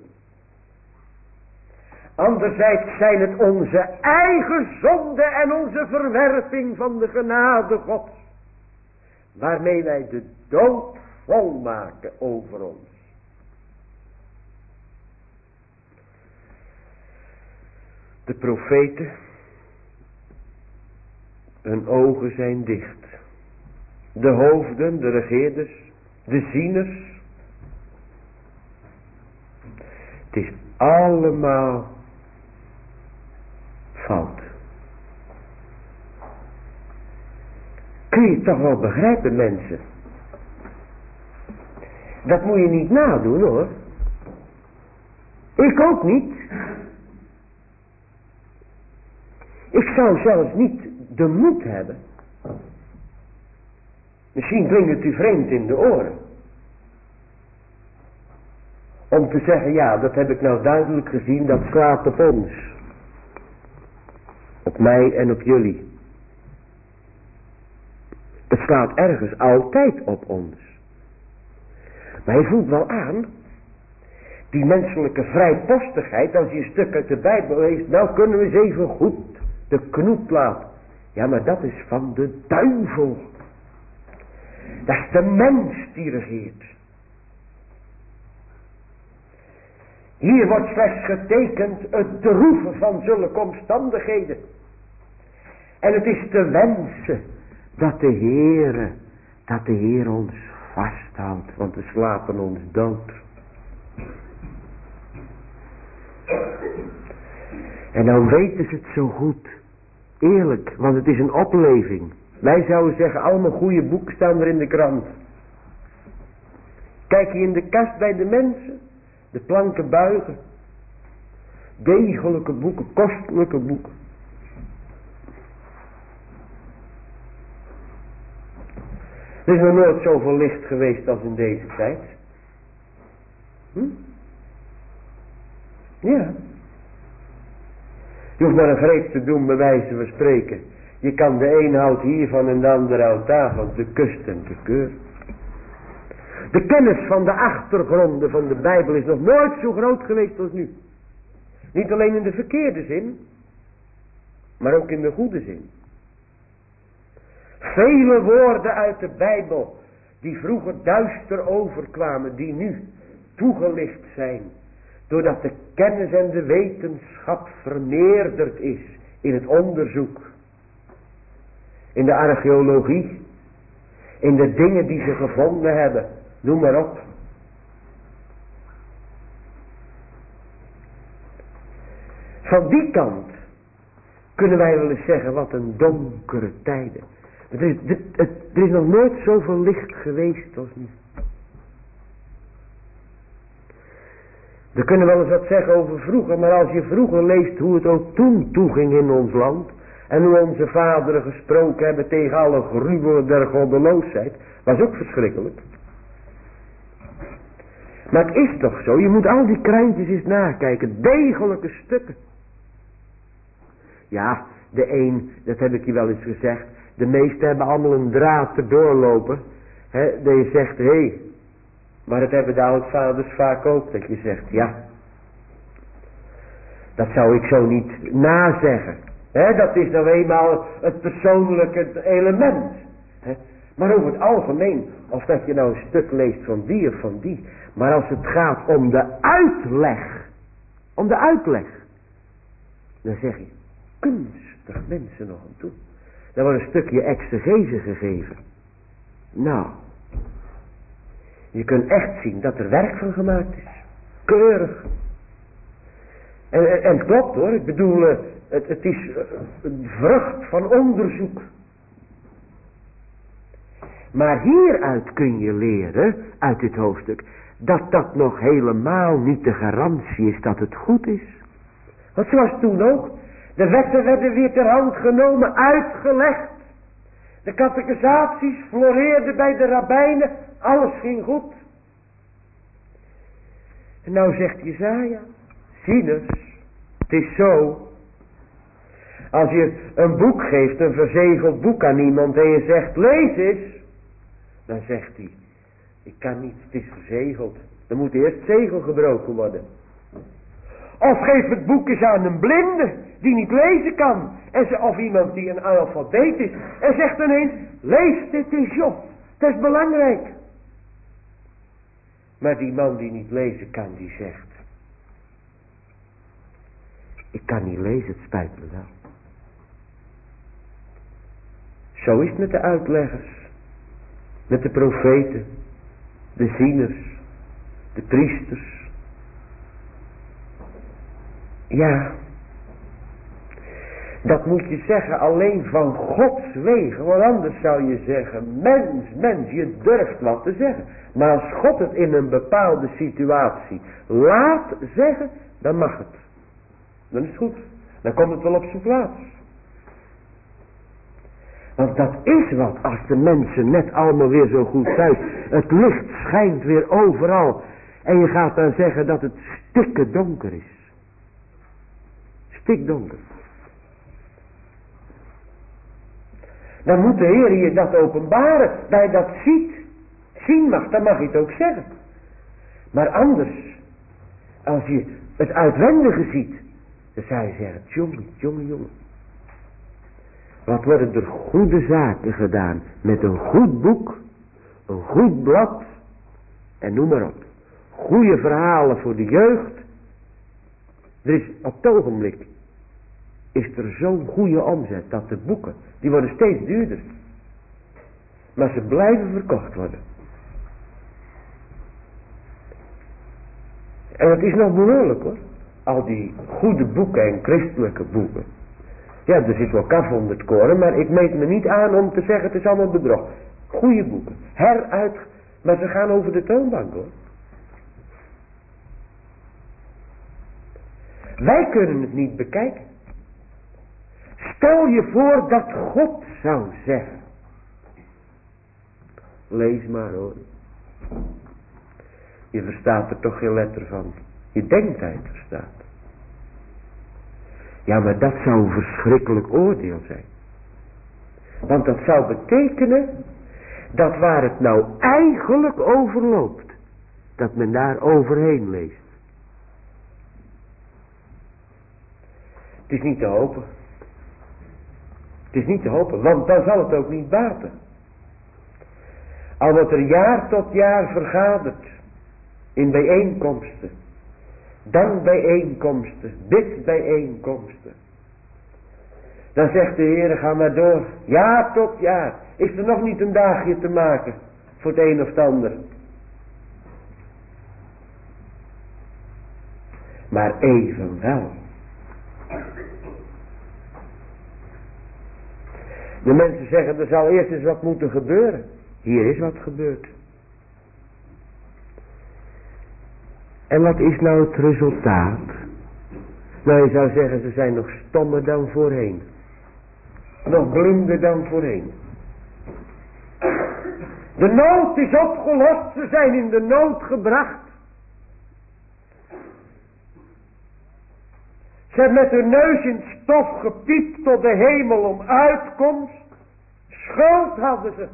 S1: Anderzijds zijn het onze eigen zonde en onze verwerping van de genade Gods, waarmee wij de dood volmaken over ons. De profeten, hun ogen zijn dicht. De hoofden, de regeerders, de zieners. Het is allemaal fout. Kun je toch wel begrijpen, mensen? Dat moet je niet nadoen, hoor. Ik ook niet. Ik zou zelfs niet de moed hebben. Misschien klinkt het u vreemd in de oren. Om te zeggen, ja, dat heb ik nou duidelijk gezien, dat slaat op ons. Op mij en op jullie. Het slaat ergens altijd op ons. Maar je voelt wel aan, die menselijke vrijpostigheid, als je een stuk uit de Bijbel leest, nou kunnen we eens even goed de knoet laten. Ja, maar dat is van de duivel. Dat is de mens die regeert. Hier wordt slechts getekend het droeven van zulke omstandigheden. En het is te wensen dat de Heer ons vasthoudt, want we slapen ons dood. En dan weten ze het zo goed. Eerlijk, want het is een opleving. Wij zouden zeggen, allemaal goede boeken staan er in de krant. Kijk je in de kast bij de mensen, de planken buigen. Degelijke boeken, kostelijke boeken. Er is nog nooit zoveel licht geweest als in deze tijd. Ja. Je hoeft maar een greep te doen, bij wijze van spreken. Je kan de een houdt hiervan en de ander houdt daarvan, te kust en te keur. De kennis van de achtergronden van de Bijbel is nog nooit zo groot geweest als nu. Niet alleen in de verkeerde zin, maar ook in de goede zin. Vele woorden uit de Bijbel, die vroeger duister overkwamen, die nu toegelicht zijn, doordat de kennis en de wetenschap vermeerderd is in het onderzoek, in de archeologie, in de dingen die ze gevonden hebben, noem maar op. Van die kant kunnen wij wel eens zeggen, wat een donkere tijden. Er is nog nooit zoveel licht geweest als nu. We kunnen wel eens wat zeggen over vroeger, maar als je vroeger leest hoe het ook toen toeging in ons land, en hoe onze vaderen gesproken hebben tegen alle gruwelen der goddeloosheid, was ook verschrikkelijk. Maar het is toch zo, je moet al die krantjes eens nakijken, degelijke stukken. Ja, de een, dat heb ik je wel eens gezegd, de meesten hebben allemaal een draad te doorlopen. Dat je zegt, hé, maar dat hebben de oudvaders vaak ook. Dat je zegt, ja, dat zou ik zo niet nazeggen. Dat is nou eenmaal het persoonlijke element. Maar over het algemeen, of dat je nou een stuk leest van die of van die. Maar als het gaat om de uitleg. Om de uitleg. Dan zeg je, kunstig mensen nog aan toe. Dan wordt een stukje exegese gegeven. Nou. Je kunt echt zien dat er werk van gemaakt is. Keurig. En het klopt hoor. Ik bedoel, het is een vrucht van onderzoek. Maar hieruit kun je leren, uit dit hoofdstuk, dat dat nog helemaal niet de garantie is dat het goed is. Want zoals toen ook, de wetten werden weer ter hand genomen, uitgelegd. De catechisaties floreerden bij de rabbijnen, alles ging goed. En nou zegt Jesaja, zieners, het is zo. Als je een boek geeft, een verzegeld boek aan iemand en je zegt, lees eens. Dan zegt hij, ik kan niet, het is verzegeld. Er moet eerst zegel gebroken worden. Of geef het boek eens aan een blinde die niet lezen kan. Of iemand die een analfabeet is. En zegt ineens, lees dit eens joh. Het is belangrijk. Maar die man die niet lezen kan, die zegt, ik kan niet lezen, het spijt me wel. Zo is het met de uitleggers. Met de profeten. De zieners. De priesters. Ja, dat moet je zeggen alleen van Gods wegen. Want anders zou je zeggen, mens, je durft wat te zeggen. Maar als God het in een bepaalde situatie laat zeggen, dan mag het. Dan is het goed. Dan komt het wel op zijn plaats. Want dat is wat, als de mensen net allemaal weer zo goed thuis. Het licht schijnt weer overal. En je gaat dan zeggen dat het stikke donker is. Stikdonker. Dan moet de Heer je dat openbaren. Dat je dat zien mag, dan mag je het ook zeggen. Maar anders, als je het uitwendige ziet, dan zou je zeggen, jongen. Wat worden er goede zaken gedaan met een goed boek, een goed blad en noem maar op. Goede verhalen voor de jeugd. Er is op het ogenblik is er zo'n goede omzet dat de boeken, die worden steeds duurder. Maar ze blijven verkocht worden. En het is nog behoorlijk hoor. Al die goede boeken en christelijke boeken. Ja, er zit wel kaf onder het koren, maar ik meet me niet aan om te zeggen het is allemaal bedrog. Goede boeken. Maar ze gaan over de toonbank hoor. Wij kunnen het niet bekijken. Stel je voor dat God zou zeggen. Lees maar hoor. Je verstaat er toch geen letter van. Je denkt dat je het verstaat. Ja, maar dat zou een verschrikkelijk oordeel zijn. Want dat zou betekenen dat waar het nou eigenlijk over loopt, dat men daar overheen leest. Het is niet te hopen. Het is niet te hopen, want dan zal het ook niet baten. Al wordt er jaar tot jaar vergaderd in bijeenkomsten, dankbijeenkomsten, bidbijeenkomsten. Dan zegt de Heer, ga maar door, jaar tot jaar. Is er nog niet een dagje te maken voor het een of het ander? Maar evenwel. De mensen zeggen, er zal eerst eens wat moeten gebeuren. Hier is wat gebeurd. En wat is nou het resultaat? Nou, je zou zeggen, ze zijn nog stommer dan voorheen. Nog blinder dan voorheen. De nood is opgelost, ze zijn in de nood gebracht. Ze hebben met hun neus in het stof gepiept tot de hemel om uitkomst. Schuld hadden ze.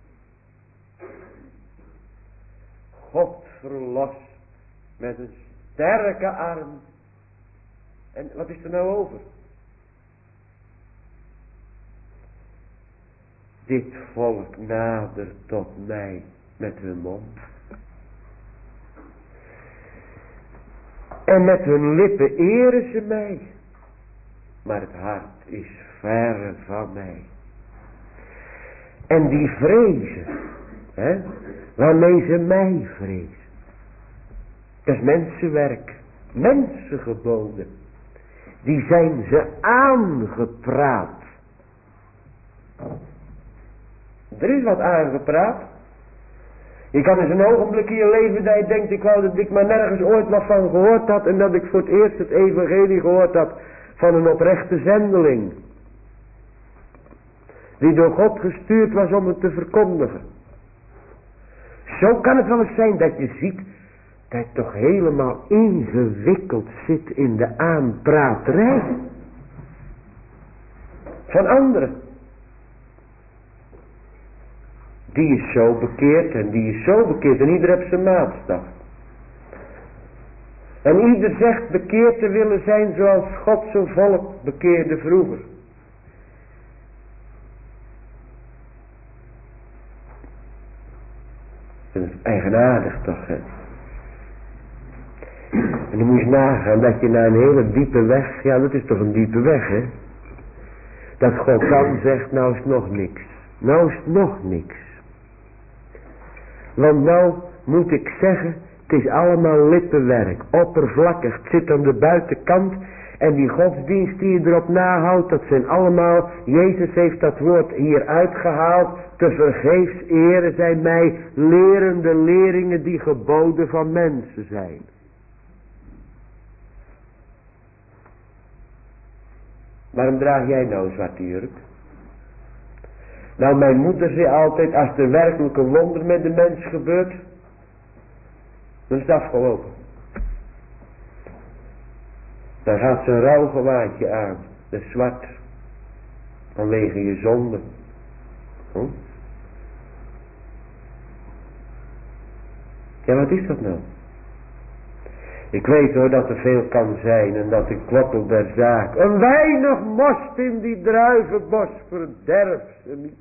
S1: God verlost met een sterke arm. En wat is er nou over? Dit volk nadert tot mij met hun mond. En met hun lippen eren ze mij. Maar het hart is verre van mij. En die vrezen, waarmee ze mij vrezen. Dat is mensenwerk, mensengeboden. Die zijn ze aangepraat. Er is wat aangepraat. Je kan eens een ogenblik in je leven dat je denkt, ik wou dat ik maar nergens ooit wat van gehoord had. En dat ik voor het eerst het evangelie gehoord had van een oprechte zendeling. Die door God gestuurd was om het te verkondigen. Zo kan het wel eens zijn dat je ziet dat je toch helemaal ingewikkeld zit in de aanpraterij van anderen. Die is zo bekeerd en die is zo bekeerd en ieder heeft zijn maatstaf. En ieder zegt bekeerd te willen zijn zoals God zijn volk bekeerde vroeger. Dat is eigenaardig toch, hè? En dan moet je nagaan dat je naar een hele diepe weg, ja dat is toch een diepe weg, hè? Dat God dan zegt, nou is het nog niks. Nou is het nog niks. Want nou moet ik zeggen, Het is allemaal lippenwerk, oppervlakkig. Het zit aan de buitenkant. En die godsdienst die je erop nahoudt, dat zijn allemaal, Jezus heeft dat woord hier uitgehaald. Te vergeefs eren zij mij, lerende leringen die geboden van mensen zijn. Waarom draag jij nou een zwarte jurk? Nou, mijn moeder zei altijd, als er werkelijk een wonder met de mens gebeurt, dan is het afgelopen. Dan gaat ze een rouwgewaadje aan, dat is zwart, vanwege je zonde. Ja, wat is dat nou? Ik weet hoor dat er veel kan zijn en dat ik kloppel der zaak. Een weinig most in die druivenbos verderft ze niet.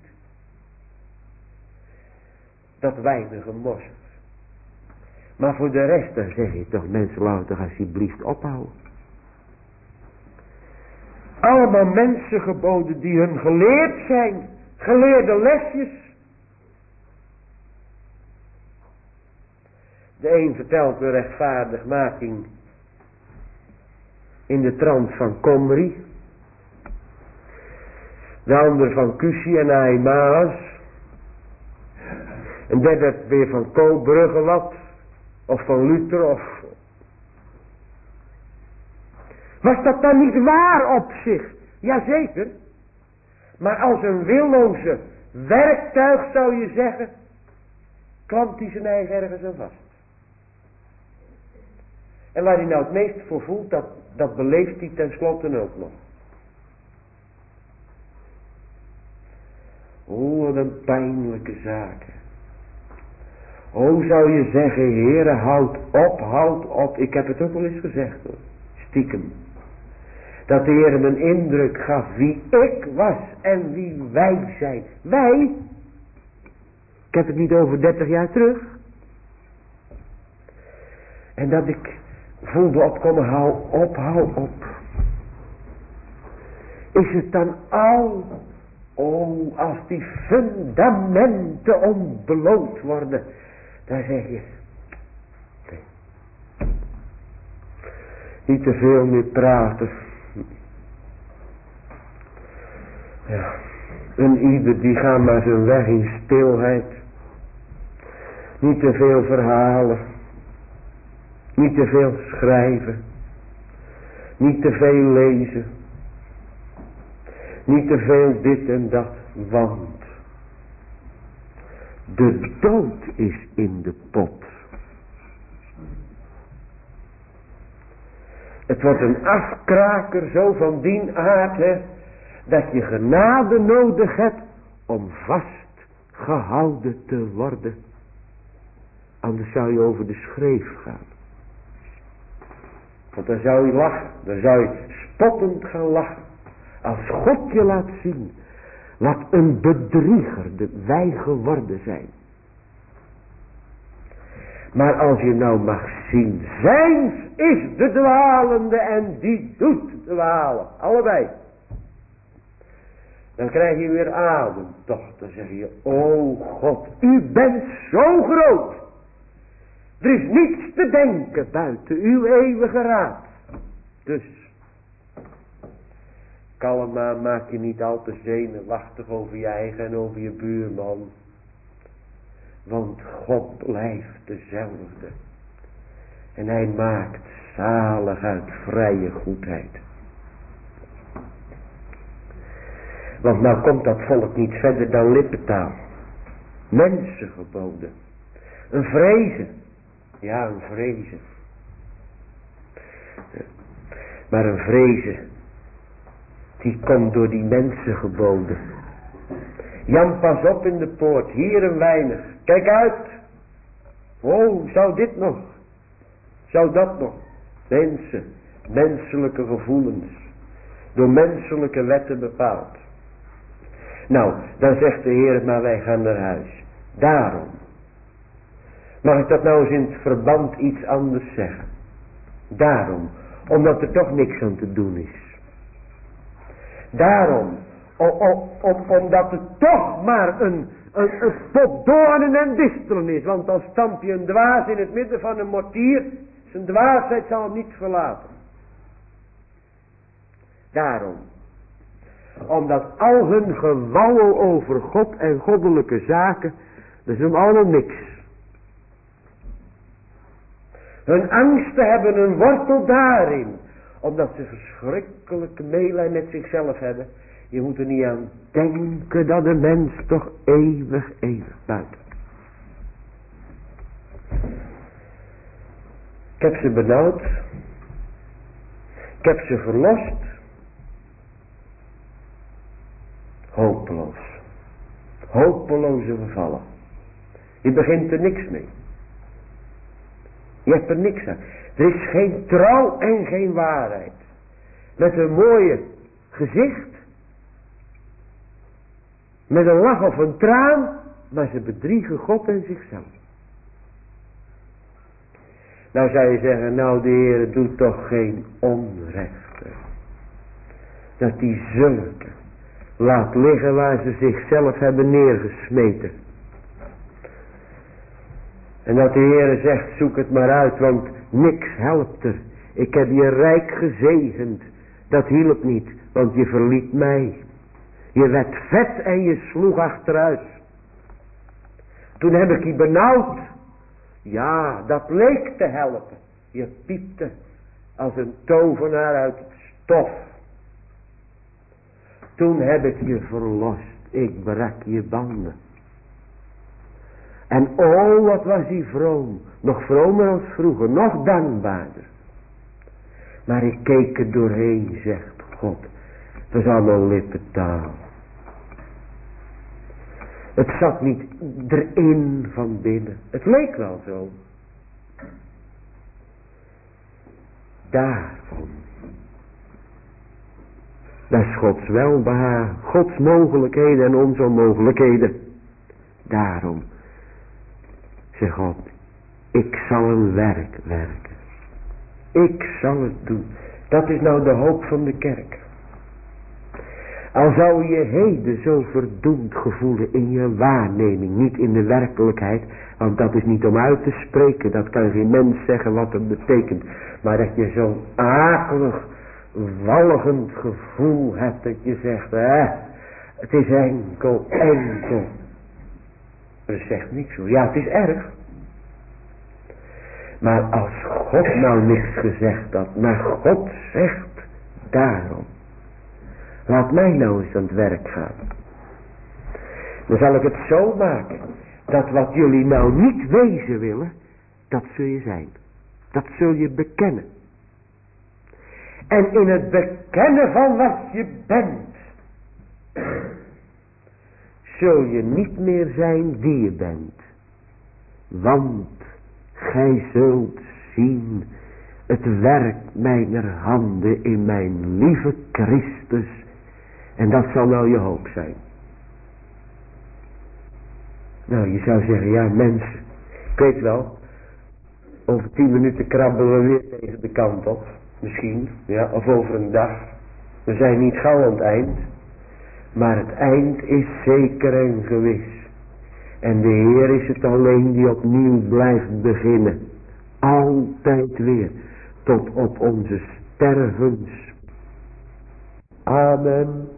S1: Dat weinige most. Maar voor de rest, dan zeg je toch, mensen, laten toch alsjeblieft ophouden. Allemaal mensengeboden die hun geleerd zijn. Geleerde lesjes. De een vertelt de rechtvaardigmaking in de trant van Komri. De ander van Cusi en Aimaas. Een derde weer van Kobrugge wat. Of van Luther of... Was dat dan niet waar op zich? Jazeker. Maar als een willoze werktuig zou je zeggen, klampt hij zijn eigen ergens aan vast. En waar hij nou het meest voor voelt, dat beleeft hij tenslotte ook nog. Oh, wat een pijnlijke zaken. Oh, zou je zeggen, Heere, houd op. Ik heb het ook wel eens gezegd hoor, stiekem. Dat de Heer me een indruk gaf wie ik was en wie wij zijn. Wij? Ik heb het niet over 30 jaar terug. En dat ik voelde opkomen, hou op. Is het dan al, oh, als die fundamenten ontbloot worden, dan zeg je, nee. Niet te veel meer praten. Ja, en ieder die gaat maar zijn weg in stilheid. Niet te veel verhalen. Niet te veel schrijven. Niet te veel lezen. Niet te veel dit en dat. Want de dood is in de pot. Het wordt een afkraker zo van dien aard, hè, dat je genade nodig hebt om vastgehouden te worden. Anders zou je over de schreef gaan. Want dan zou je lachen. Dan zou je spottend gaan lachen. Als God je laat zien wat een bedrieger wij geworden zijn. Maar als je nou mag zien, zijns is de dwalende en die doet dwalen. Allebei. Dan krijg je weer adem. Toch, dan zeg je, o God, u bent zo groot. Er is niets te denken buiten uw eeuwige raad. Dus, kalm aan, maak je niet al te zenuwachtig over je eigen en over je buurman. Want God blijft dezelfde. En hij maakt zalig uit vrije goedheid. Want nou komt dat volk niet verder dan lippentaal. Mensengeboden. Een vrezen. Ja, een vrezen. Maar een vrezen, die komt door die mensengeboden. Jan, pas op in de poort, hier een weinig. Kijk uit. Oh, zou dit nog? Zou dat nog? Mensen, menselijke gevoelens. Door menselijke wetten bepaald. Nou, dan zegt de Heer, maar wij gaan naar huis. Daarom. Mag ik dat nou eens in het verband iets anders zeggen? Daarom, omdat er toch niks aan te doen is. Daarom, Omdat het toch maar een pot doornen en distelen is. Want dan stamp je een dwaas in het midden van een mortier. Zijn dwaasheid zal hem niet verlaten. Daarom. Omdat al hun gewauwel over God en goddelijke zaken, dat is hem allemaal niks. Hun angsten hebben een wortel daarin. Omdat ze verschrikkelijk meelij met zichzelf hebben. Je moet er niet aan denken dat de mens toch eeuwig buiten. Ik heb ze benauwd. Ik heb ze verlost. Hopeloos. Hopeloze gevallen. Je begint er niks mee. Je hebt er niks aan. Er is geen trouw en geen waarheid. Met een mooie gezicht. Met een lach of een traan. Maar ze bedriegen God en zichzelf. Nou zou je zeggen, nou de Heer doet toch geen onrecht. Dat die zulke laat liggen waar ze zichzelf hebben neergesmeten. En dat de Heer zegt, zoek het maar uit, want niks helpt er. Ik heb je rijk gezegend. Dat hielp niet, want je verliet mij. Je werd vet en je sloeg achteruit. Toen heb ik je benauwd. Ja, dat leek te helpen. Je piepte als een tovenaar uit het stof. Toen heb ik je verlost. Ik brak je banden. En oh, wat was hij vroom. Nog vromer als vroeger. Nog dankbaarder. Maar ik keek er doorheen, zegt God. Het was allemaal lippentaal. Het zat niet erin van binnen. Het leek wel zo. Daarvan. Dat is Gods welbehagen. Gods mogelijkheden en onze onmogelijkheden. Daarom. Zegt God. Ik zal een werk werken. Ik zal het doen. Dat is nou de hoop van de kerk. Al zou je heden zo verdoemd gevoelen in je waarneming, niet in de werkelijkheid, want dat is niet om uit te spreken, dat kan geen mens zeggen wat het betekent, maar dat je zo'n akelig, walgend gevoel hebt, dat je zegt, het is enkel. Dat zegt niks hoor, ja het is erg. Maar als God nou niks gezegd had, maar God zegt daarom. Laat mij nou eens aan het werk gaan. Dan zal ik het zo maken. Dat wat jullie nou niet wezen willen. Dat zul je zijn. Dat zul je bekennen. En in het bekennen van wat je bent. Zul je niet meer zijn die je bent. Want gij zult zien. Het werk mijner handen in mijn lieve Christus. En dat zal nou je hoop zijn. Nou, je zou zeggen, ja mensen, ik weet wel, over 10 minuten krabbelen we weer tegen de kant op. Misschien, ja, of over een dag. We zijn niet gauw aan het eind. Maar het eind is zeker en gewis. En de Heer is het alleen die opnieuw blijft beginnen. Altijd weer. Tot op onze stervens. Amen.